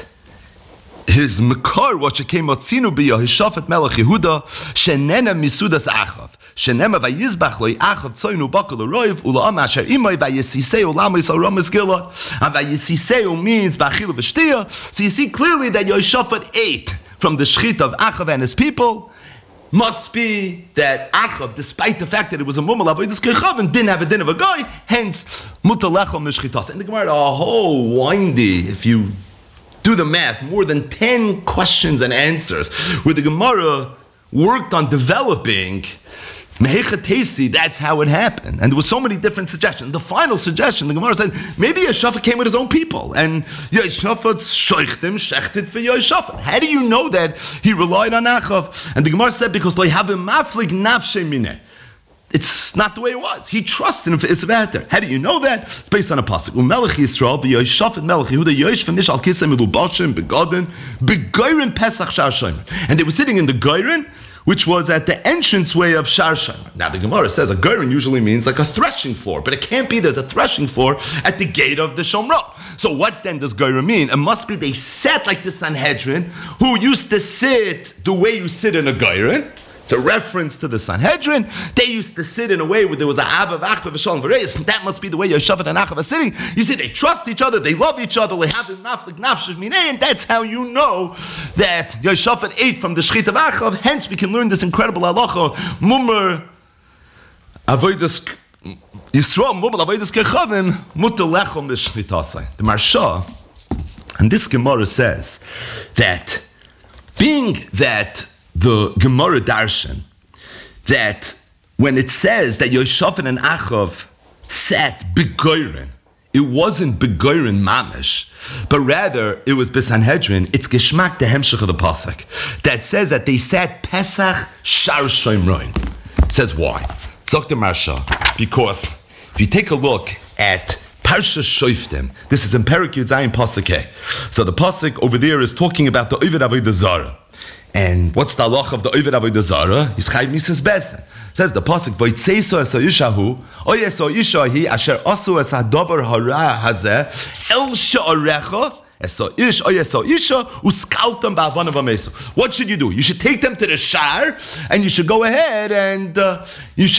his Mekar, what she came out Tzinu B'yah, his Shafet Melech Yehuda, Shenena Misudas Achav. Shenema vayizbach loy achav tzoynu bakul roiv ulam asher imay vayisiseu lamis aramis gila, and vayisiseu means bachil v'shtia. So you see clearly that Yoshafat ate from the shchit of Achav and his people. Must be that Achav, despite the fact that it was a mummal avodas kechavim, didn't have a din of a guy, hence mutar lechol mishchitas. And the Gemara, a whole windy, if you do the math, more than ten questions and answers, where the Gemara worked on developing Mehechatesi, that's how it happened. And there were so many different suggestions. The final suggestion, the Gemara said, maybe Yeshafat came with his own people. And Yeshafat shoichtim shechted for Yeshafat. How do you know that he relied on Achav? And the Gemara said, because they have a maflig nafshe mineh. It's not the way it was. He trusted him for Isvater. How do you know that? It's based on a pasuk. Umelech Yisrael v'Yeshafat Melech Yehuda Yosh v'Mish al Kisei Milubashim beGodin beGoyrin Pesach Shar Shomer. And they were sitting in the Goyrin, which was at the entranceway of Shar Shomer. Now the Gemara says a Goyrin usually means like a threshing floor, but it can't be there's a threshing floor at the gate of the Shomro. So what then does Goyrin mean? It must be they sat like the Sanhedrin, who used to sit the way you sit in a Goyrin. It's a reference to the Sanhedrin. They used to sit in a way where there was a Avav, Achva, V'Shalom, V'Reis, and that must be the way Yeshafat and Achav are sitting. You see, they trust each other, they love each other, they have naflik nafshiv minei, and that's how you know that Yeshafat ate from the Shchit of Achav. Hence, we can learn this incredible halacha, Mumar Avodas Yisrael, Mumar Avodas Kechavim, Mutar Lechol Mishchitasai. The Marsha, and this Gemara says that being that the Gemara Darshan, that when it says that Yoshafat and Achav sat begoyrin, it wasn't begoyrin mamish, but rather it was besanhedrin. It's geschmack the hemshech of the pasuk that says that they sat Pesach Shar Shomroin. It says why? Zok Marsha, because if you take a look at Parsha Shoftim, this is in Perek Yud Zayin pasuk Hey. So the pasuk over there is talking about the Oved Avodah Zarah. And what's the halach of the Oved Avodah Zarah? He's chayv misas besen. Says the pasuk, "Vaytzeso es ha'ishahu, oy es ha'ishahi asher asu es ha'davar hara hazeh el she'arecha es ha'ish oy es ha'isha uskaltam ba'avanav ha'meso." What should you do? You should take them to the shar, and you should go ahead and uh, you should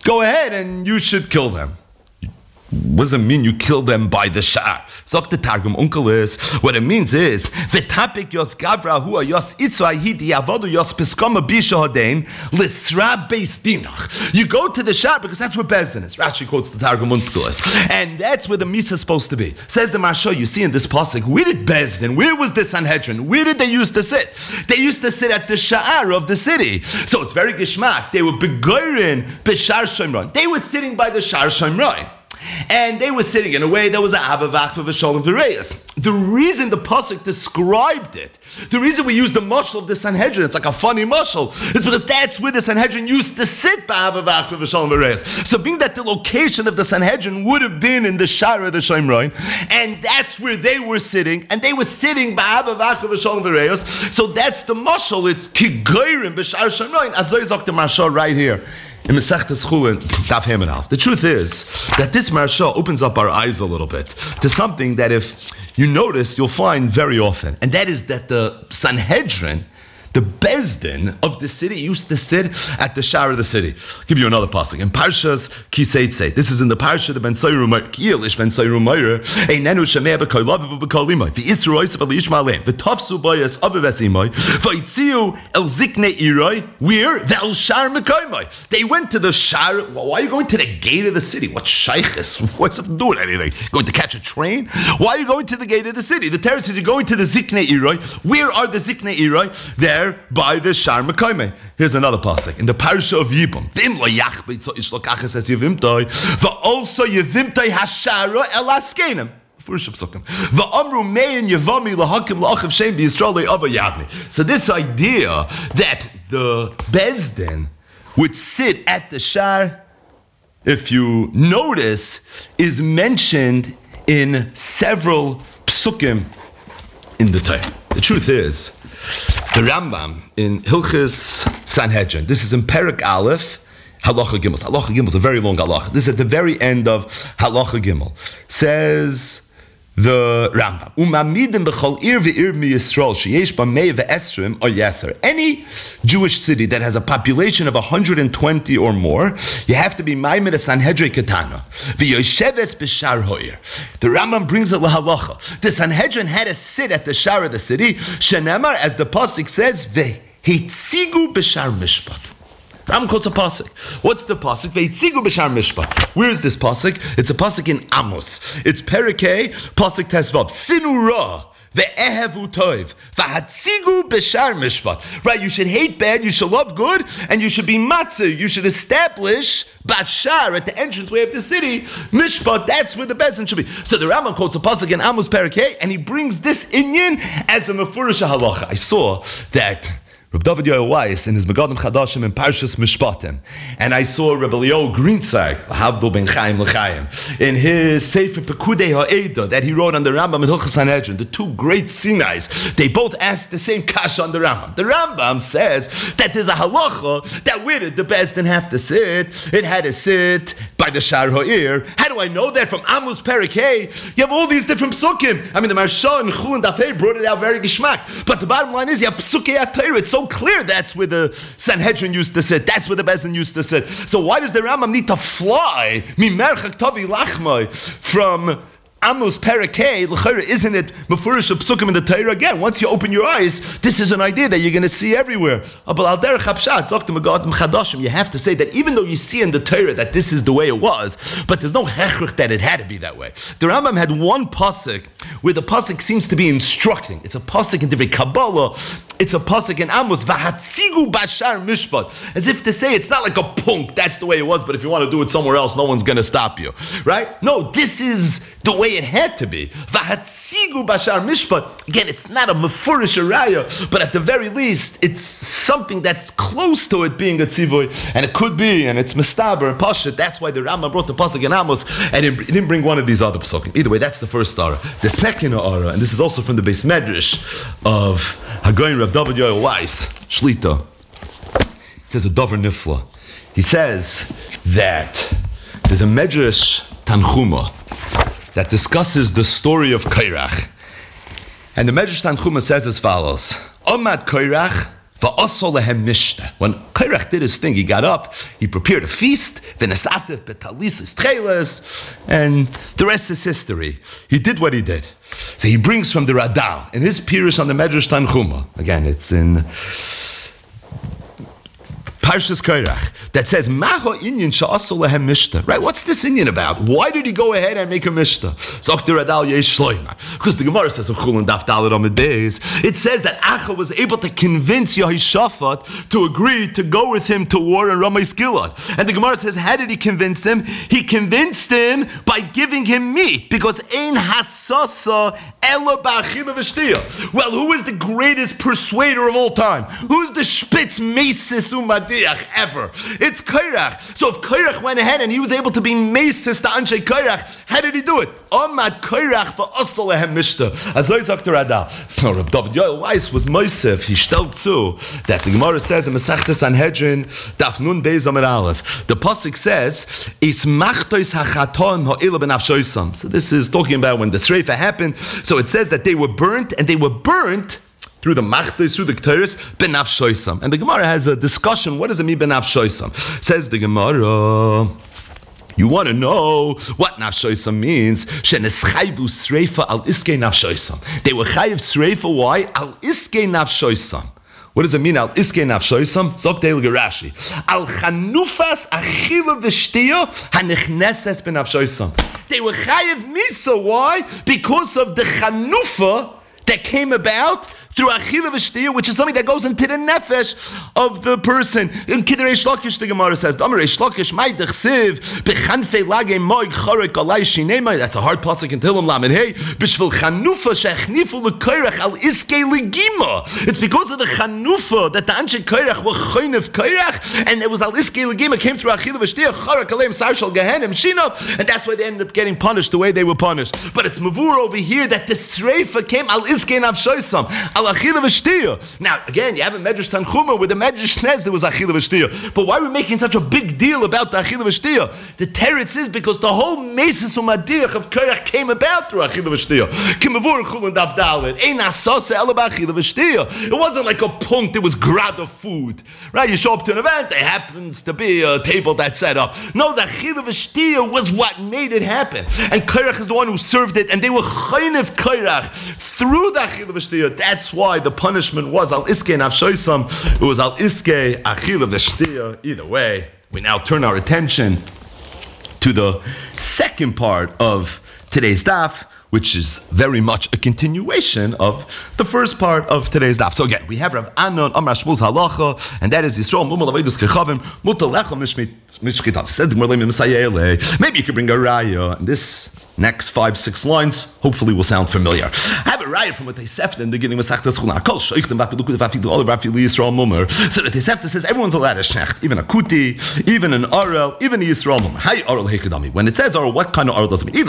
go ahead and you should kill them. What does it mean you kill them by the sha'ar? Zok the Targum Uncle is, what it means is, v'tapik yos gavra hua yos itzvah hidi avodu yos piskoma bisha hadein l'sra beis dinach. You go to the sha'ar because that's where Bezdin is. Rashi quotes the Targum Uncle is. And that's where the Misa is supposed to be. Says the Marsha, you see in this pasuk, where did Bezdin, where was the Sanhedrin? Where did they used to sit? They used to sit at the sha'ar of the city. So it's very gishmak. They were begorin b'shar shomron. They were sitting by the sha'ar shomron. And they were sitting in a way that was an avavach v'sholem v'reyes. The reason the pasuk described it, the reason we use the mashal of the Sanhedrin, it's like a funny mashal, is because that's where the Sanhedrin used to sit by avavach v'sholem v'reyes. So being that the location of the Sanhedrin would have been in the Shara, the Shomron, and that's where they were sitting, and they were sitting by avavach v'sholem v'reyes. So that's the mashal. It's kigoyrim b'shar Shomron. Azoy zok the mashal right here. In Masechtas Chulin, Daf Hem and Alf. The truth is that this Marsha opens up our eyes a little bit to something that if you notice, you'll find very often. And that is that the Sanhedrin, the Bezdin of the city, used to sit at the sha'ar of the city. I'll give you another pasuk. In Parshas Kiseitse, this is in the Parsha, the Ben Soyru Meir, Kielish Ben Soyru Meir, Einenu Shemeh B'koi Laviv B'koi Limoi, V'Yisru Oisav Al Yishma Aleim, V'Tafsu Boyas Aviv Esimoi, V'Yitziu El Zikne Iroi, where? V'El Shar Mekoimoi. They went to the sha'ar. Well, why are you going to the gate of the city? What shaykhis? What's up to do with anything? Going to catch a train? Why are you going to the gate of the city? The Torah says you're going to the Zikne Iroi. Where are the Zikne Iroi? There by the Shar Mekoimei. Here's another pasuk in the Parsha of Yibam. V'im lo yachbeit so ishlokach says Yevimtoi, v'also Yevimtoi hashara el askenim. V'amru mein Yevami lahakim la'achiv shem b'Yisrael le'ava yadni. So this idea that the Bezdin would sit at the Shar, if you notice, is mentioned in several psukim in the Torah. The truth is, the Rambam in Hilchis Sanhedrin, this is in Perek Aleph, Halacha Gimel. Halacha Gimel is a very long halacha. This is at the very end of Halacha Gimel. Says the Rambam, Umamidim b'chol ir v'ir miYisrael sheyesh ba mei v'esrim or yeser. Any Jewish city that has a population of one hundred twenty or more, you have to be maimed a Sanhedrin ketana. V'yosheves b'shar ho'ir. The Rambam brings a halacha. The Sanhedrin had to sit at the sha'ar of the city. Shenemar, as the pasuk says, v'hitzigu b'shar mishpat. Ram quotes a pasuk. What's the pasuk? Veitzigu b'shar mishpat. Where is this pasuk? It's a pasuk in Amos. It's Perikei, pasuk Tesvav. Sinu ra ve'ehevu toiv v'hatzigu b'shar mishpat. Right, you should hate bad, you should love good, and you should be matzah. You should establish bashar at the entranceway of the city. Mishpat, that's where the bezin should be. So the Rambam quotes a pasuk in Amos Perikei, and he brings this inyan as a mefurish halacha. I saw that Reb David Yoel Weiss in his Megadim Chadashim in Parshas Mishpatim, and I saw Reb Eliyahu Greentzag, Havdol Ben Chaim L'Chaim, in his Sefer Pekudei Ha'eda that he wrote on the Rambam in Hilchos Sanhedrin, the two great Sinais, they both asked the same kasha on the Rambam. The Rambam says that there's a halacha that where did the Bezdin have to sit? It had to sit by the Shar Ha'ir. How do I know that? From Amos Perek Hey, you have all these different psukim. I mean, the Marsha and Chul and Daf Hey brought it out very gishmak. But the bottom line is, you have psukei HaTorah. It's so clear that's where the Sanhedrin used to sit. That's where the Bezdin used to sit. So why does the Rambam need to fly mimerchak tavi lachmai from Amos Perikei? L'chayra, isn't it mefurish of psukim in the Torah again? Once you open your eyes, this is an idea that you're going to see everywhere. But al derech hapshat, zok Megadim Chadashim, you have to say that even though you see in the Torah that this is the way it was, but there's no hechrich that it had to be that way. The Rambam had one pasuk where the pasuk seems to be instructing. It's a pasuk in Divrei Kabbalah. It's a pasuk in Amos, v'hatzigu bashar mishpat, as if to say it's not like a punk, that's the way it was, but if you want to do it somewhere else, no one's going to stop you, right? No, this is the way it had to be. V'hatzigu bashar mishpat. Again, it's not a mefurish raya, but at the very least, it's something that's close to it being a tzivoy, and it could be, and it's mistaber and pashut. That's why the Rambam brought the pasuk in Amos, and he didn't bring one of these other pasukim. Either way, that's the first ara. The second ara, and this is also from the Beis Medrash of Hagoyin Reb David Yoel Weiss, Shlita, says a Dover Nifla. He says that there's a Medrash Tanchuma that discusses the story of Kairach. And the Medrash Tanchuma says as follows: Omad Kairach When Korach did his thing, he got up, he prepared a feast, and the rest is history. He did what he did. So he brings from the Radal, in his Pirush on the Medrash Tanchuma. Again, it's in Parshas Korach, that says, Maho inyan sha'asu lehem mishta. Right, what's this inyan about? Why did he go ahead and make a mishta? Zok the Radal yesh shloima. Because the Gemara says, Chulin daf daled amid beis, it says that Acha was able to convince Yehoshaphat to agree to go with him to war in Ramay Gilad. And the Gemara says, how did he convince him? He convinced him by giving him meat, because ein hasasa ela ba'achila v'shtiya. Well, who is the greatest persuader of all time? Who's the Spitz Mesis Umadi ever? It's Korach. So if Korach went ahead and he was able to be Mesis to Anshe Korach, how did he do it? Amad Korach v'asal lehem mishta. Azoy Zakter Radal. So Reb David Yoel Weiss was Mosef. He stellt zu that the Gemara says in Masechta Sanhedrin Daf Nun Beis Amud Aleph. The pasuk says Is machtois hachaton ha'ila b'nafshoisam. So this is talking about when the Sreifa happened. So it says that they were burnt, and they were burnt through the machtes, through the ketores, benaf shoisam. And the Gemara has a discussion. What does it mean, benaf shoisam? Says the Gemara, you want to know what naf shoisam means? Sheneschayvu sreifa al iskei naf shoisam. They were chayiv sreifa. Why? Al iskei naf shoisam. What does it mean? Al iskei naf shoisam? Zok teil Rashi. Al chanufas achila v'shtiya hanichneses benaf shoisam. They were chayiv misa. Why? Because of the chanufa that came about through achila v'shtiya, which is something that goes into the nefesh of the person. In Kidei Reish Lakish, the Gemara says, "Amar Reish Lakish, may dechsiv bechanfei lagei moig chorek alay shinei." That's a hard pasuk in Tehillim Lamed Hey. B'shvil chanufa shechnifu lekorach al iskei legima. It's because of the chanufa that the anshe korach were choynev korach, and it was al iskei legima came through achila v'shtiya chorek aleim sar shel gehenim shina, and that's why they ended up getting punished the way they were punished. But it's mavur over here that the streifa came al iskei nafshoisam. Now, again, you have a Medrash Tanchuma where the Medrash says there was Achila V'Shtiya. But why are we making such a big deal about the Achila V'Shtiya? The teretz is because the whole Mesis Umadiyach of Korach came about through Achila V'Shtiya. Kimavur Chulun Daf Dalet. Ein Asasa Ela B'Achila V'Shtiya. It wasn't like a punkt, it was grad of food. Right? You show up to an event, there happens to be a table that's set up. No, the Achila V'Shtiya was what made it happen. And Korach is the one who served it, and they were Chaynev Korach through the Achila V'Shtiya. That's why the punishment was al iskei nafshoisam. It was al iskei achila v'shtiya. Either way, we now turn our attention to the second part of today's daf, which is very much a continuation of the first part of today's daf. So again, we have Rav Anon Amar Shmuel's halacha, and that is Yisrael Mumul Avedus Kechavim Mutal Lecha Mishkitas. Says the Gemara Messiah. Maybe you could bring a raya. And this next five, six lines hopefully will sound familiar. I have a riot from what they said in the beginning of Masechtas Chulin. Kol sheichtem vafilukud vafilu all Rafili Yisrael Mumer. So that they says everyone's allowed to shecht, even a kuti, even an arel, even a Yisrael Mumer. Hi arel hekadami. When it says arel, what kind of arel does it mean?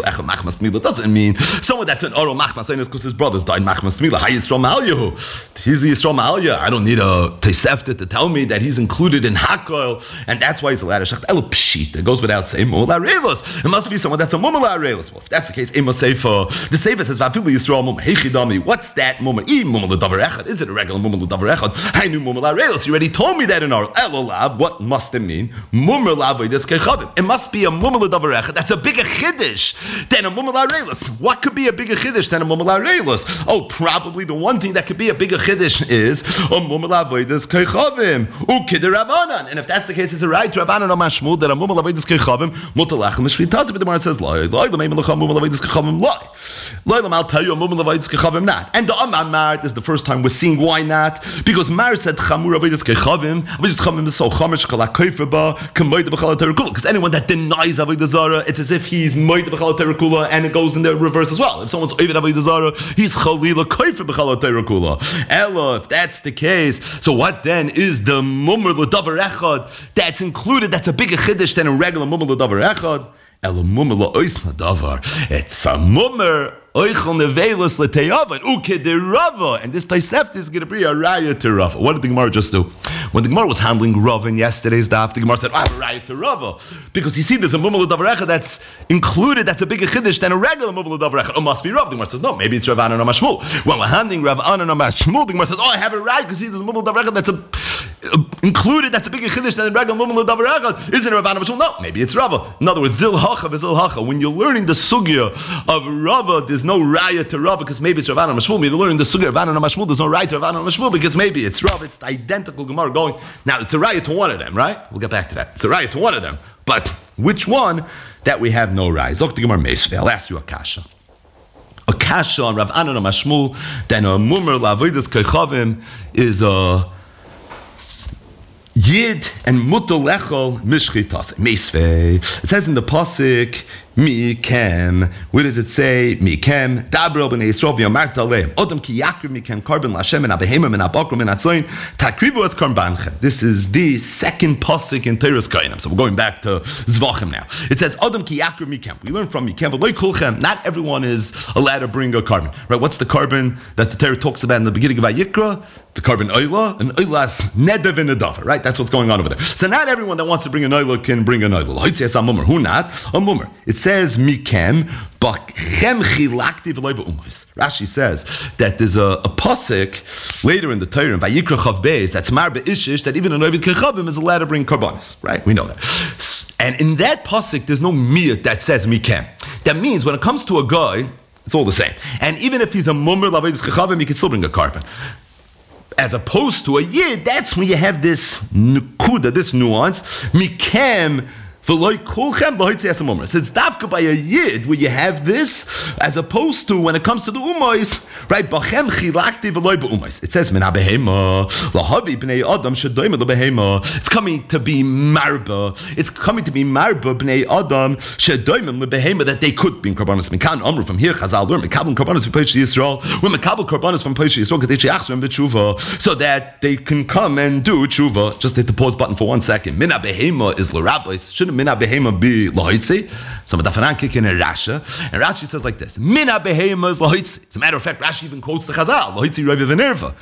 It doesn't mean someone that's an arel machmas because his brothers died machmas mila. Hi Yisrael Ma'alyahu. He's a Yisrael Ma'alyah. I don't need a tesefta to tell me that he's included in hakoil, and that's why he's allowed to shecht. Elo pshit. It goes without saying mumul arelos. It must be someone that's a mumul arelos. Well, if that's the case, emo seifa. The Sefer says, "Vafilu Yisrael mum heichidami." What's that moment? I mum l'davar echad. Is it a regular mum l'davar echad? I knew mum l'arelos. You already told me that in our elolav. What must it mean? Mum l'avodas kechavim. It must be a mum l'davar echad. That's a bigger chiddush than a mum l'arelos. What could be a bigger chiddush than a mum l'arelos? Oh, probably the one thing that could be a bigger chiddush is a mum l'avodas kechavim. Ukid Rabbanan. And if that's the case, it's a right to Rabbanan or Mashmud that a mum l'avodas kechavim mutalachem mishvitaz. But the Gemara says, "Lo, lo, lo, mum l'avodas kechavim lo." I'll tell you, a mum l'avodas kechavim not. And the Amar Mart is the first time we're seeing why not, because Mar said chamur avodas kechavim. Avodas kechavim is so chamish chalak kofer ba kemoid b'chalot terakula. Because anyone that denies avodas zara, it's as if he's moed b'chalot terakula, and it goes in the reverse as well. If someone's ovid avodas zara, he's chalila kofer b'chalot terakula. Ella, if that's the case, so what then is the mumur l'davar echad that's included? That's a bigger chiddush than a regular mumur l'davar echad. Ella mumur la'ois l'davar. It's a mumur. And this Tosefta is going to be a raya to Rava. What did the Gemara just do? When the Gemara was handling Rava in yesterday's daf, the Gemara said, oh, I have a raya to Rava. Because you see, there's a mumul d'avarecha that's included, that's a bigger chiddush than a regular mumul d'avarecha. It must be Rav. The Gemara says, no, maybe it's Rav Anan or Mashmul. When we're handling Rav Anan or Mashmul, the Gemara says, oh, I have a raya because see, there's a mumul d'avarecha that's a, uh, included, that's a bigger chiddush than a regular mumul d'avarecha. Isn't it Rav Anan or Mashmul? No, maybe it's Rava. In other words, zil hacha v'zil hacha. When you're learning the sugya of Rava, there's no raya to Rava because maybe it's Rav Anan or Mashmul. When you're learning the sugya of Rav Anan or Mashmul, there's no raya to Rav Anan or Mashmul because maybe it's Rava. It's the identical Gemara going. Now, it's a raya to one of them, right? We'll get back to that. It's a raya to one of them. But which one that we have no raya? Zok the Gemara Meisvei. I'll ask you a kasha. A kasha on Rav Anan or Mashmul, then a mummer la'avodas kochavim is a Yid and mutter lechol mishchitas. Meisvei. It says in the pasuk, mi kem. Where does it say? Mi kem. Dabro b'nei Yisrael v'yamart aleim. Odom ki yakriv mi kem karben l'Hashem and abehema and abakrom and atzoin. Takrivu es karbanchem. This is the second pasuk in Teres Kainim. So we're going back to Zvachim now. It says Odom ki yakriv mi kem. We learn from mi kem v'loi kulchem. Not everyone is allowed to bring a carbon. Right? What's the carbon that the Torah talks about in the beginning of Vayikra? The carbon oila, and oilas nedav and nedav, right? That's what's going on over there. So not everyone that wants to bring an oila can bring an oila. Who not? A mummer. It says mikem, bachem chilakti v'loy ba'umas. Rashi says that there's a, a pasuk later in the Torah in Vayikra Chav Beis that's mar be'ishish that even an oivid kechavim is allowed to bring karbanis, right? We know that. And in that pasuk, there's no miyat that says mikem. That means when it comes to a guy, it's all the same. And even if he's a mummer l'avodas kechavim, he can still bring a carbon. As opposed to a yid, that's when you have this nukuda, this nuance. Mikem v'loy kulchem v'hoitzi as a mummer. So it's dafka by a yid where you have this, as opposed to when it comes to the umais, right? Bachem chilakti v'loy b'umais. It says min habehema lahavi b'nei adam shedoyim lebehema. It's coming to be marba. It's coming to be marba b'nei adam shedoyim lebehema that they could bring karbanos. Mikan amru from here Chazal learn mekabel karbanos from Peish Yisrael. When mekabel karbanos from Peish Yisrael kadei she'achzrim b'tshuva, so that they can come and do tshuva. Just hit the pause button for one second. Min habehema is l'rabbis. Shouldn't Mina behema be loitzi? So Dafanan kick in a Rasha, and Rashi says like this: Mina behema is loitzi. As a matter of fact, Rashi even quotes the Chazal, loitzi Rav V'nerva.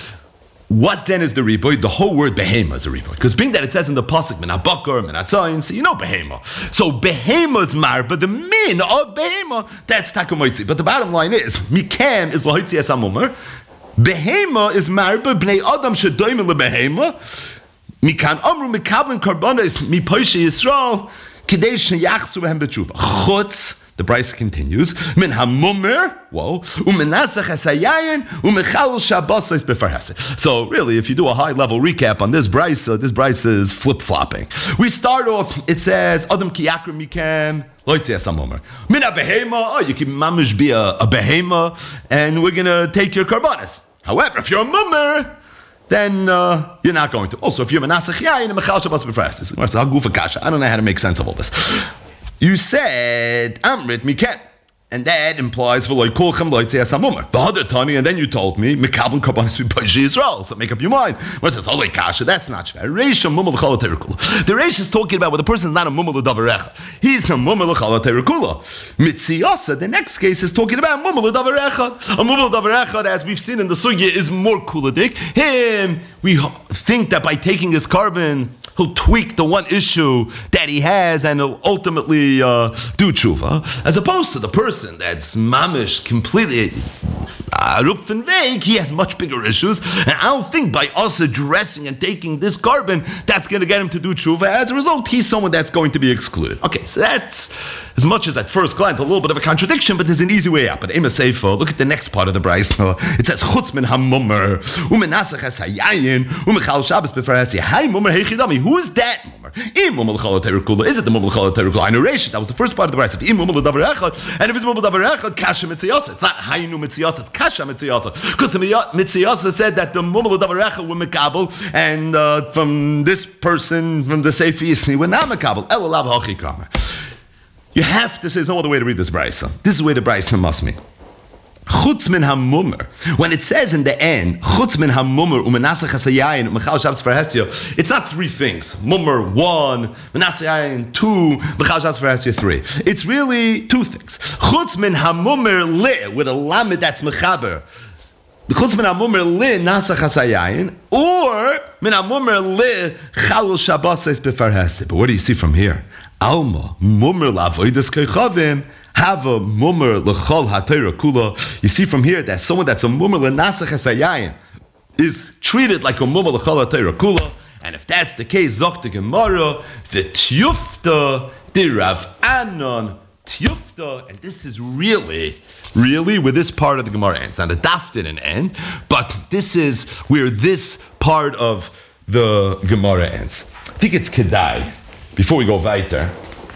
What then is the riboy? The whole word behema is a riboy, because being that it says in the pasuk min habakar min hatzayin, so you know behema. So behema is mar, but the min of behema that's takumoitzi. But the bottom line is mikem is loitzi as amumer. Behema is mar, but bnei adam shedoim lebehema. Mikan amru mikablen karbanos mi Peish Yisrael kedei sheyachzu behem b'tshuva. Chutz, the Brisa continues, min hamumer, whoa, umenasach hasayayin umechal shabbosos befarhaseh. So really, if you do a high-level recap on this Brisa, this Brisa is flip-flopping. We start off, it says, Adam ki yakrim mikem, loitzi as hamumer. Min ha-behema, oh, you can mamish be a, a behema, and we're going to take your karbanos. However, if you're a mummer, then uh, you're not going to. Also, if you're Menasach Yayin and Mechal Shabbos B'Frasis, I don't know how to make sense of all this. You said Amrit Mikem, and that implies v'loy kolchem loytzei asamumar. B'hadar tani, and then you told me Mikabel Karbanos Peish Yisrael. So make up your mind. What says Holy Kasha? That's not fair. Reish mumar l'chal terikula. The Reish is talking about where the person is not a mumar l'davarecha. He's a mumar l'chal terikula. Mitziyasa. The next case is talking about mumar l'davarecha. A mumar l'davarecha, as we've seen in the sugya, is more kuladik. Him, we think that by taking his carbon, he'll tweak the one issue that he has and he'll ultimately uh, do tshuva, as opposed to the person that's mamish, completely rupf and vague, he has much bigger issues, and I don't think by us addressing and taking this carbon, that's going to get him to do tshuva. As a result, he's someone that's going to be excluded. Okay, so that's, as much as at first glance, a little bit of a contradiction, but there's an easy way out. But Ema Sefer, look at the next part of the Brisa. It says, Chutz min ha-mummer, u'menasach has-hayayin, u'mechal Shabbos b'far has-yah, hay mummer hechidami. Who is that mummer? Im mummer l'chal ha-terikula. Is it the mummer l'chal ha-terikula? I know Reish, that was the first part of the Brisa. Im mummer l'davar echad, and if it's mummer l'davar echad, kasha mitziyasa. It's not haynu mitziyasa, it's kasha mitziyasa. Because the mitziyasa said that the mummer l'davar echad were mekabel, and uh, from this person, from the Sefer Yisni, were not mekabel. El alav hachi kamer. You have to say, there's no other way to read this Brisa. This is the way the Brisa must mean. Chutz min ha-mummer. When it says in the end, Chutz min ha-mummer, u'menasach hasayayin, u'mechal Shabbos b'farhasya, it's not three things. Mummer, one, menasach hasayayin, two, mechal Shabbos b'farhasya, three. It's really two things. Chutz min ha-mummer le, with a lamed that's mechaber. Chutz min hamumar li nasach hasayayin, or min hamumar li chalul shabbos befarhesi. But what do you see from here? Alma mumar la'avodas kechavim have a mumar l'chol ha'torah kula. You see from here that someone that's a mumar l'nasach hasayayin is treated like a mumar l'chol ha'torah kula. And if that's the case, zok the Gemara, the tiyufta the Rav Anon tiyufta, and this is really, really where this part of the Gemara ends. Now the daf didn't end, but this is where this part of the Gemara ends. I think it's kedai, before we go weiter,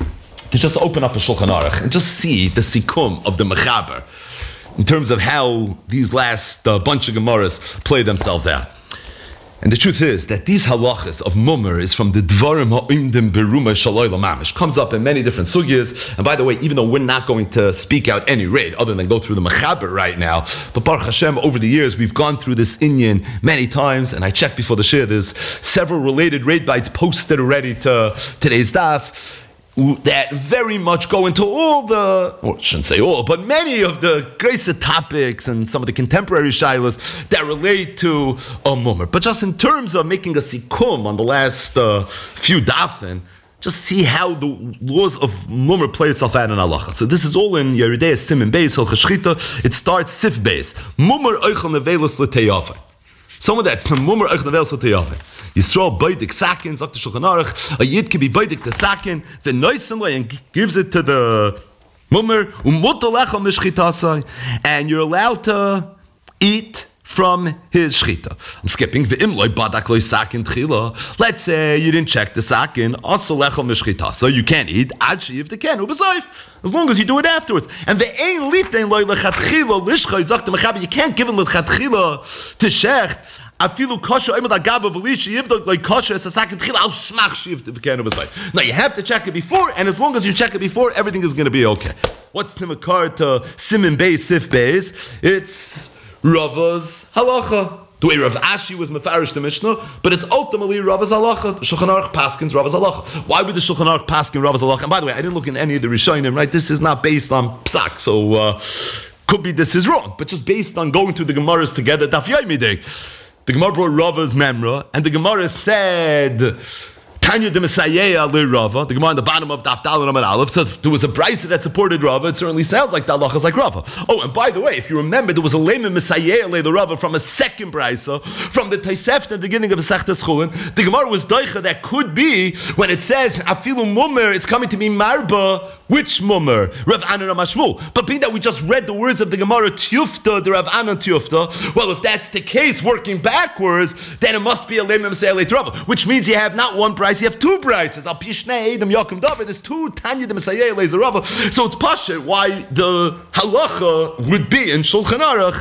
to just open up a Shulchan Aruch and just see the sikum of the Mechaber in terms of how these last uh, bunch of Gemaras play themselves out. And the truth is that these halachas of mummer is from the Dvarim ha'imdim beruma shaloi l'mamish. Comes up in many different sugyas. And by the way, even though we're not going to speak out any raid other than go through the Mechaber right now, but Baruch Hashem, over the years, we've gone through this inyan many times, and I checked before the shir, there's several related raid bites posted already to today's daf that very much go into all the, or I shouldn't say all, but many of the greater topics and some of the contemporary shilas that relate to a mummer. But just in terms of making a sikum on the last uh, few dafin, just see how the laws of mummer play itself out in halacha. So this is all in Yeridei Simin Beis, Hilchos Shchita. It starts Sif Beis. Mummer oichel nevelos l'teyaveh. Someone that's a mummer oichel nevelos l'teyaveh. Yisrael baidik sakin, Zok the Shulchan Aruch, a yid can be baidik the sakin, the noisenlay, and gives it to the mummer, umutolecham mishchitasai, and you're allowed to eat from his shchita. I'm skipping the imloy badak loy sakin tchila. Let's say you didn't check the sakin, also lecham mishchitasai, you can't eat ad sheyiv the ken ubesaif, as long as you do it afterwards. And the ein litein loy lechatchila lishcha, Zok the Mechaber, you can't give him lechatchila to shecht. Afilu kosher emad agaba v'lishi yivdok like kosher as a second tchila al smach shiv v'kenu b'sayif. Now you have to check it before, and as long as you check it before, everything is going to be okay. What's the makar to Simin Beis Sif Beis? It's Rava's halacha. The way Rav Ashi was mefarish the Mishnah, but it's ultimately Rava's halacha. The Shulchan Aruch paskins Rava's halacha. Why would the Shulchan Aruch paskin Rava's halacha? And by the way, I didn't look in any of the Rishonim. Right, this is not based on psak, so uh, could be this is wrong, but just based on going through the Gemaras together. Daf Yomi. The Gemara brought Rava's memra, and the Gemara said, Tanya de Messiah le Rava, the Gemara on the bottom of Daf Daled Amud Aleph, so if there was a brisa that supported Rava, it certainly sounds like the halacha is like Rava. Oh, and by the way, if you remember, there was a Lema Messiah le Rava from a second brisa, from the Tosefta at the beginning of the Sechtes Chulin. The Gemara was doicha that could be, when it says, Afilu mummer, it's coming to be marba, which mummer? Rav Anan Mashmul. But being that we just read the words of the Gemara Tiyufta, the Rav Anan Tiyufta, well, if that's the case, working backwards, then it must be a Lema Messiah le Rava, which means you have not one brisa, you have two brises. Al Pishnei Edom Yakum David. There's two Tanya de Messiah Leizer Rava. So it's pashut why the halacha would be in Shulchan Aruch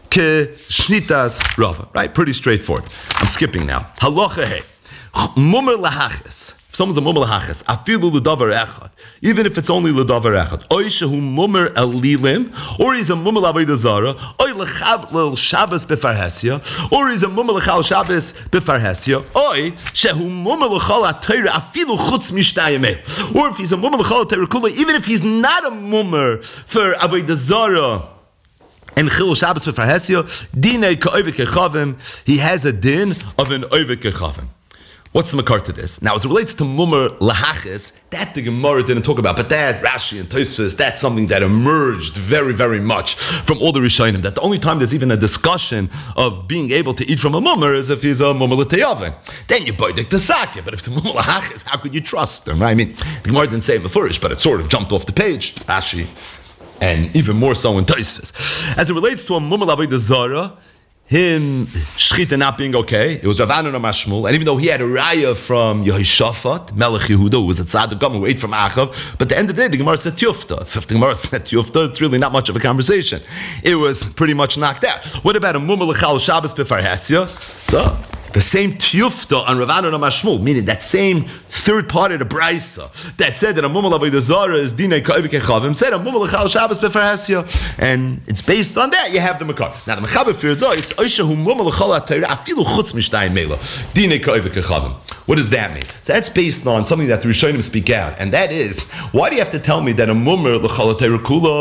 ke shnitas Rava. Right? Pretty straightforward. I'm skipping now. Halacha hey. Mummer lahachis. If someone's a mummer lahachis, afilu l'davar echad. Even if it's only l'davar echad. Oy shehu mummer elilim, or he's a mummer l'avodah zara, oy l'chab l'shabbos befarhesia, or he's a mummer l'chal shabbos befarhesia, oy shehu mummer l'chal ha'torah afilu chutz mishtayimeh. Or if he's a mummer l'chal ha'torah kula, even if he's not a mummer for avodah zara, and Chil Shabbos befarhesia, dinei ka'ovek echavim, he has a din of an ovek echavim. What's the makar to this? Now, as it relates to mummer lahachis, that the Gemara didn't talk about, but that Rashi and Tosfos, that's something that emerged very, very much from all the Rishonim. That the only time there's even a discussion of being able to eat from a mummer is if he's a mummer l'teyavin. Then you boidik the sakya, but if the mummer lahachis, how could you trust them? Right? I mean, the Gemara didn't say it before, but it sort of jumped off the page. Rashi, and even more so in Tosfos. As it relates to a mummer l'avodah zara, him shchita not being okay, it was Rav Anan Mashmul, and even though he had a raya from Yehoshaphat, Melech Yehuda, who was a tzaddik gamur, who ate from Achav, but at the end of the day, the Gemara said Tiyufta. So if the Gemara said Tiyufta, it's really not much of a conversation. It was pretty much knocked out. What about a mummer l'chal Shabbos befarhesia? So the same tiyufta on Rav Anan Mashmul, meaning that same third part of the brisa that said that a mummer l'avodah zara is dinei ka'ovek echavim, said a mummer l'chal Shabbos befarhesia, and it's based on that you have the makar. Now the Mechaber fears is oishahu mummer l'chal ha'torah afilu chutz mishtayim mela dinei ka'ovek echavim. What does that mean? So that's based on something that the Rishonim speak out, and that is, why do you have to tell me that a mummer l'chal ha'torah kula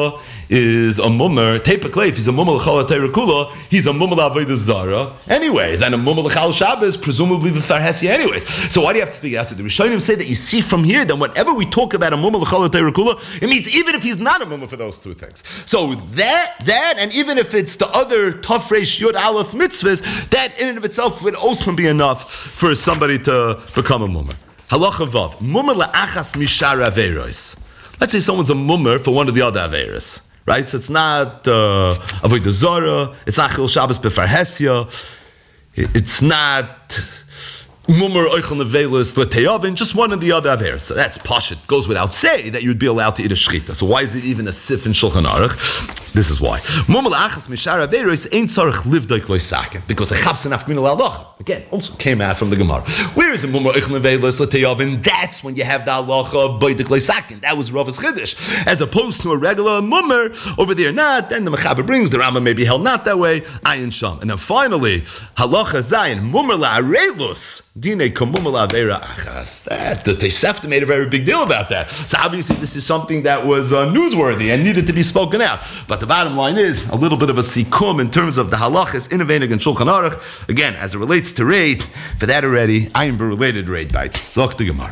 is a mummer, tepa kleif, he's a mummer l'chal ha'Torah kula, he's a mummer l'avodah zara, anyways, and a mummer l'chal Shabbos, presumably b'farhesia anyways. So why do you have to speak out? The Rishonim say that you see from here that whenever we talk about a mummer l'chal ha'Torah kula, it means even if he's not a mummer for those two things. So that, that, and even if it's the other tough reish yud aleph mitzvahs, that in and of itself would also be enough for somebody to become a mummer. Halacha vav, mummer la'achas mishar averos. Let's say someone's a mummer for one of the other averos, right? So it's not uh, avodah zara, it's not chil Shabbos b'farhesia, it's not mummer oichel nevelos l'teyavin, just one of the other averos. So that's pashut. Goes without say that you'd be allowed to eat a shchita. So why is it even a sif in Shulchan Aruch? This is why. Mummer la'achas mishar averos ain't tzarich livdoik loisaken, because a chapsin afmin al again also came out from the Gemara. Where is a mummer oichel nevelos l'teyavin? That's when you have the halacha of boidik loisaken. That was Rav's chiddush, as opposed to a regular mummer over there. Not. Then the Mechaber brings the Rambam maybe held not that way. Ayin sham. And then finally halacha zayin mummer la'arelus. Dine kamumala avera achas. That the Tosefta made a very big deal about that. So obviously this is something that was uh, newsworthy and needed to be spoken out. But the bottom line is a little bit of a sikum in terms of the halachas innovating in Shulchan Aruch. Again, as it relates to raid, for that already, I am related raid bites. Zok the Gemara.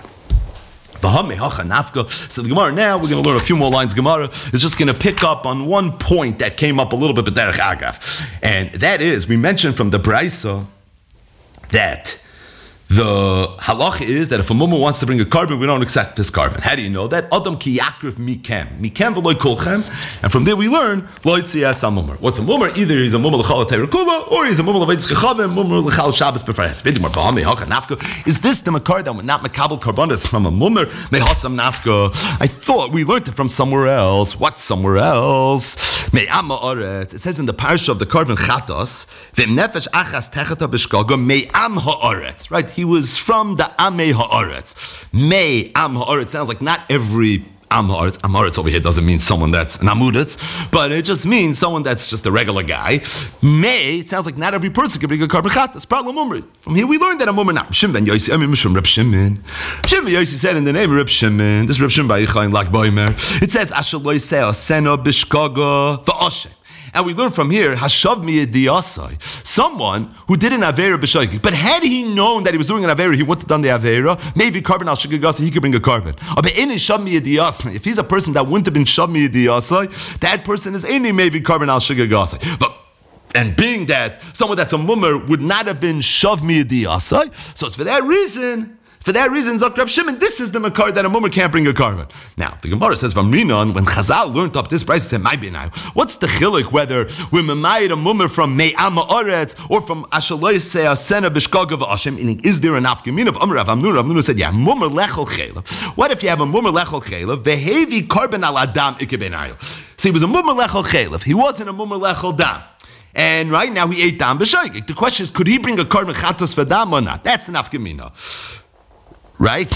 So the Gemara now, we're going to learn a few more lines. Gemara is just going to pick up on one point that came up a little bit b'derech agav. And that is, we mentioned from the Braisa that the halacha is that if a mummer wants to bring a carbon, we don't accept this carbon. How do you know that? Adam ki yakriv mikem. Mikem v'loy kolchem. And from there we learn, lo yitziyas ha-mummer. What's a mummer? Either he's a mummer l'chal ha'Torah kula, or he's a mummer l'veitzis chachavim, mummer l'chal Shabbos b'farhes. V'edimar b'ham me'hacha nafka. Is this the makar that would not makabel karbanos from a mummer? Me'hasam nafka. I thought we learned it from somewhere else. What somewhere else? Me'am ha'aretz. It says in the parsha of the carbon chatos, v'im nefesh achas techata b'shkaga me'am ha'aretz. Right? He was from the Amei Ha'aretz. Mei Am Ha'aretz sounds like not every Am Ha'aretz. Am Ha'aretz over here doesn't mean someone that's an Amuretz, but it just means someone that's just a regular guy. Mei, it sounds like not every person can bring a carbon chatas. Problem umri. From here we learned that a mummer now. Shimon ben Yosi, I mean Mishum Reb Shimon. Shimon ben Yosi said in the name of Reb Shimon, this Reb Shimon by Yichayin Lag Boimer, it says Asher lo yisei asena b'shkaga v'oshe. And we learn from here, Hashav miyadiyasai, someone who did an Avera b'shoigig. But had he known that he was doing an Avera, he wouldn't have done the Avera, maybe carbon al shigagasa, he could bring a carbon. If he's a person that wouldn't have been Shav miyadiyasai, that person is any maybe carbon al shigagasa. But and being that someone that's a mummer would not have been Shav miyadiyasai, so it's for that reason. For that reason, Zok Reb Shimon, this is the makar that a mummer can't bring a carbon. Now, the Gemara says from Rinon, when Chazal learned up this price, he said, "My now, what's the chiluk whether we're memayed a mummer from Me'am Ha'aretz or from Ashaloi Se'asena B'shkaga V'Ashem?" Meaning, is there an afkamin of Amr Rav Amnur? Rav Amnur said, "Yeah, mummer lechol chelav. What if you have a mummer lechol chelav? Vehevi carbon al adam ikebenayu." So he was a mummer lechol chelav. He wasn't a mummer lechol dam. And right now he ate dam b'shoigig. The question is, could he bring a carbon chatos for dam or not? That's the nafkamina. Right?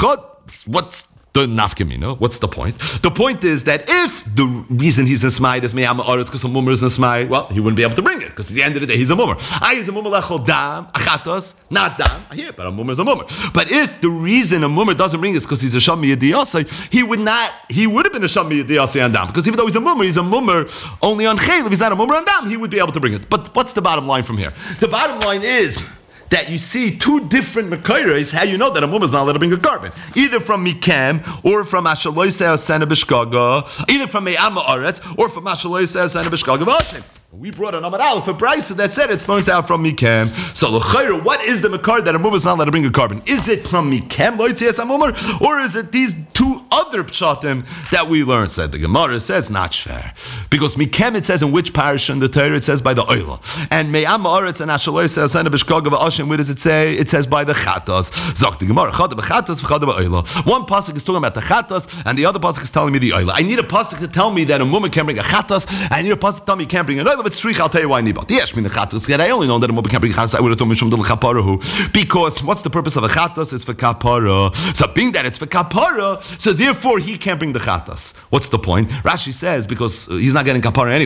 What's the nafkamina? What's the point? The point is that if the reason he's in smite is meyam ha'aretz because a mummer is in smite, well, he wouldn't be able to bring it because at the end of the day he's a mummer. I is a mummer lechol dam, achatos, not dam. I hear it, but a mummer is a mummer. But if the reason a mummer doesn't bring it is because he's a sham miyadiyasai, he would not. He would have been a sham miyadiyasai on dam because even though he's a mummer, he's a mummer only on chayil. If he's not a mummer on dam, he would be able to bring it. But what's the bottom line from here? The bottom line is that you see two different makayres, how you know that a woman is not allowed to bring a carbon. Either from Mikem, or from Ashaloi Se'asena B'shkaga, either from Me'am Ha'aretz, or from Ashaloi Se'asena B'shkaga V'Hashem. We brought an Amar Aleph, a Brisa that said it's learned out from Mikem. So, l'chayra, what is the makar that a woman is not allowed to bring a carbon? Is it from Mikem, Lo Yitzias HaMumar, or is it these two other pshatim that we learned? Said the Gemara says not fair, because Mikem it says in which parish in the Torah it says by the Oila, and Me'am Ha'aretz and Ashaloi Se'asena B'shkaga V'Hashem, where does it say? It says by the Chatas. Zok the Gemara, Chada b'Chatas, Chada b'Oila. One pasuk is talking about the Chatas, and the other pasuk is telling me the Oila. I need a pasuk to tell me that a woman can bring a Chatas. I need a pasuk to tell me you can't bring an Oila. It's three. I'll tell you why. Yes, I only know that a woman can bring chatas. I would have told Mishum del Chaparahu, because what's the purpose of a chatas? It's for kapara. So being that it's for kapara, so therefore he can't bring the chatas. What's the point? Rashi says because he's not getting kapara anyways.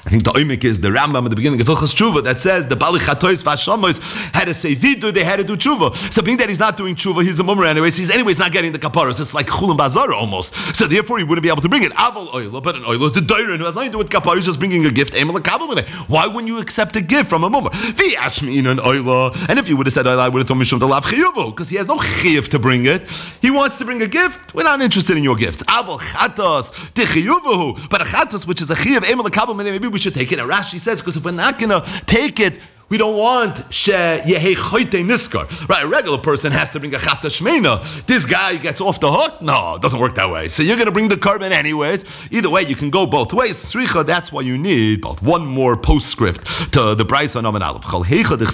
I think the oimik is the Rambam at the beginning of Hilchos Tshuva that says the Bali Chatois Vashamois had to say vidu, they had to do tshuva. So being that he's not doing tshuva, he's a mummer anyways. He's anyways not getting the kaparas. It's like Chulam Bazara almost. So therefore he wouldn't be able to bring it. Aval oila, but an oila, the Dairin who has nothing to do with kaparas, he's just bringing a gift. Why wouldn't you accept a gift from a mummer? V'yashmin an oila, and if you would have said oila, I would have told Mishum the lav chiyuvu, because he has no chiyuv to bring it. He wants to bring a gift. We're not interested in your gift. Aval chatos the chiyuvu, but a chatos which is a chiyuv, maybe we should take it. And Rashi says because if we're not gonna take it, we don't want she yehei choyte niskar. Right, a regular person has to bring a chata shmeina. This guy gets off the hook. No, it doesn't work that way. So you're going to bring the carbon anyways. Either way, you can go both ways. Sricha, that's why you need both. One more postscript to the Brisa on Amen Aleph. So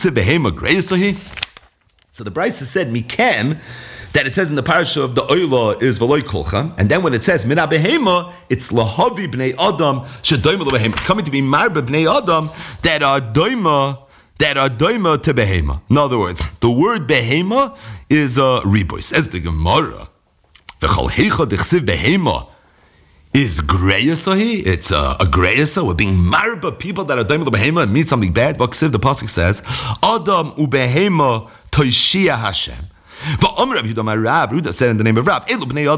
the Brisa said mikem, that it says in the parasha of the oila is v'loy kolcha, and then when it says mina behema, it's lahavi bnei adam shedoima lebehema. It's coming to be marba bnei adam that are doima that are doima to behema. In other words, the word behema is a ribois. As the Gemara, v'chol heicha dechsiv behema is greyasahi. It's a, a greyasa. We're being marba people that are doima lebehema and mean something bad. V'ksiv, the pasuk says, adam ubehema toishia Hashem. Ruda said in the name of Rab,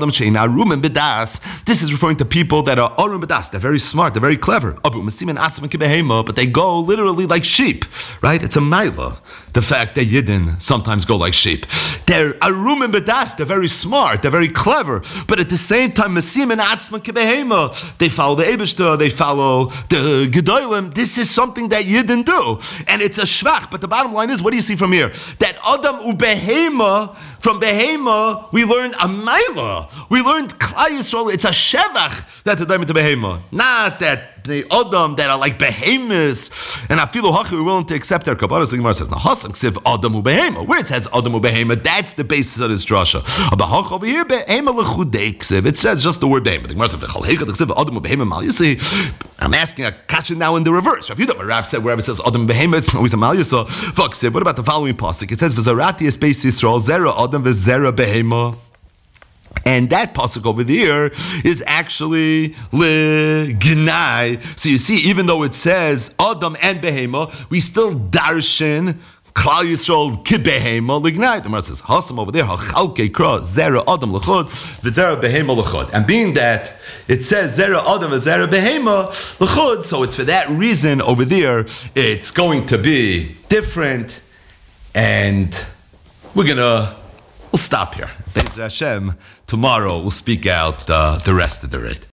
this is referring to people that are arum bedas. They're very smart, they're very clever. But they go literally like sheep, right? It's a maila, the fact that Yidden sometimes go like sheep. They're arum bedas, they're very smart, they're very clever. But at the same time, they follow the Eibishter, they follow the Gedolim. This is something that Yidden do. And it's a shvach. But the bottom line is, what do you see from here? That Adam ubehema, from Behema, we learned a Maila. We learned Klai Yisrael. It's a Shevach that the Daimon to Behema. Not that the Adam that are like Behemoths. And Afilu Hachi, we're willing to accept their Kabbalah. So the Gemara says, Nahasam Ksiv Adam u Behema. Where it says Adam u Behema, that's the basis of this drasha. But Hach over here, Behema l'chudei Ksiv. It says just the word Behema. The Gemara says, V'chal Heicha Ksiv Adam u Behema Mal. You see, I'm asking a kasha now in the reverse. Rav Yudah, Rav said wherever it says Adam Behema, it's always a Mal Yisrael. Fuck Ksiv. What about the following pasuk? It says, V'zarati es Beis Yisrael, Zera Adam v'Zera Behema. And that pasuk over there is actually le gnai. So you see, even though it says Adam and Behema, we still darshan Klal Yisrael ki Behema l'gnai. The Gemara says Hasam over there hachalkei kra Zera Adam l'chod v'Zera Behema l'chod. And being that it says Zera Adam v'Zera Behema l'chod, so it's for that reason over there it's going to be different, and we're gonna. We'll stop here. Be'ez Hashem, tomorrow we'll speak out uh, the rest of the writ.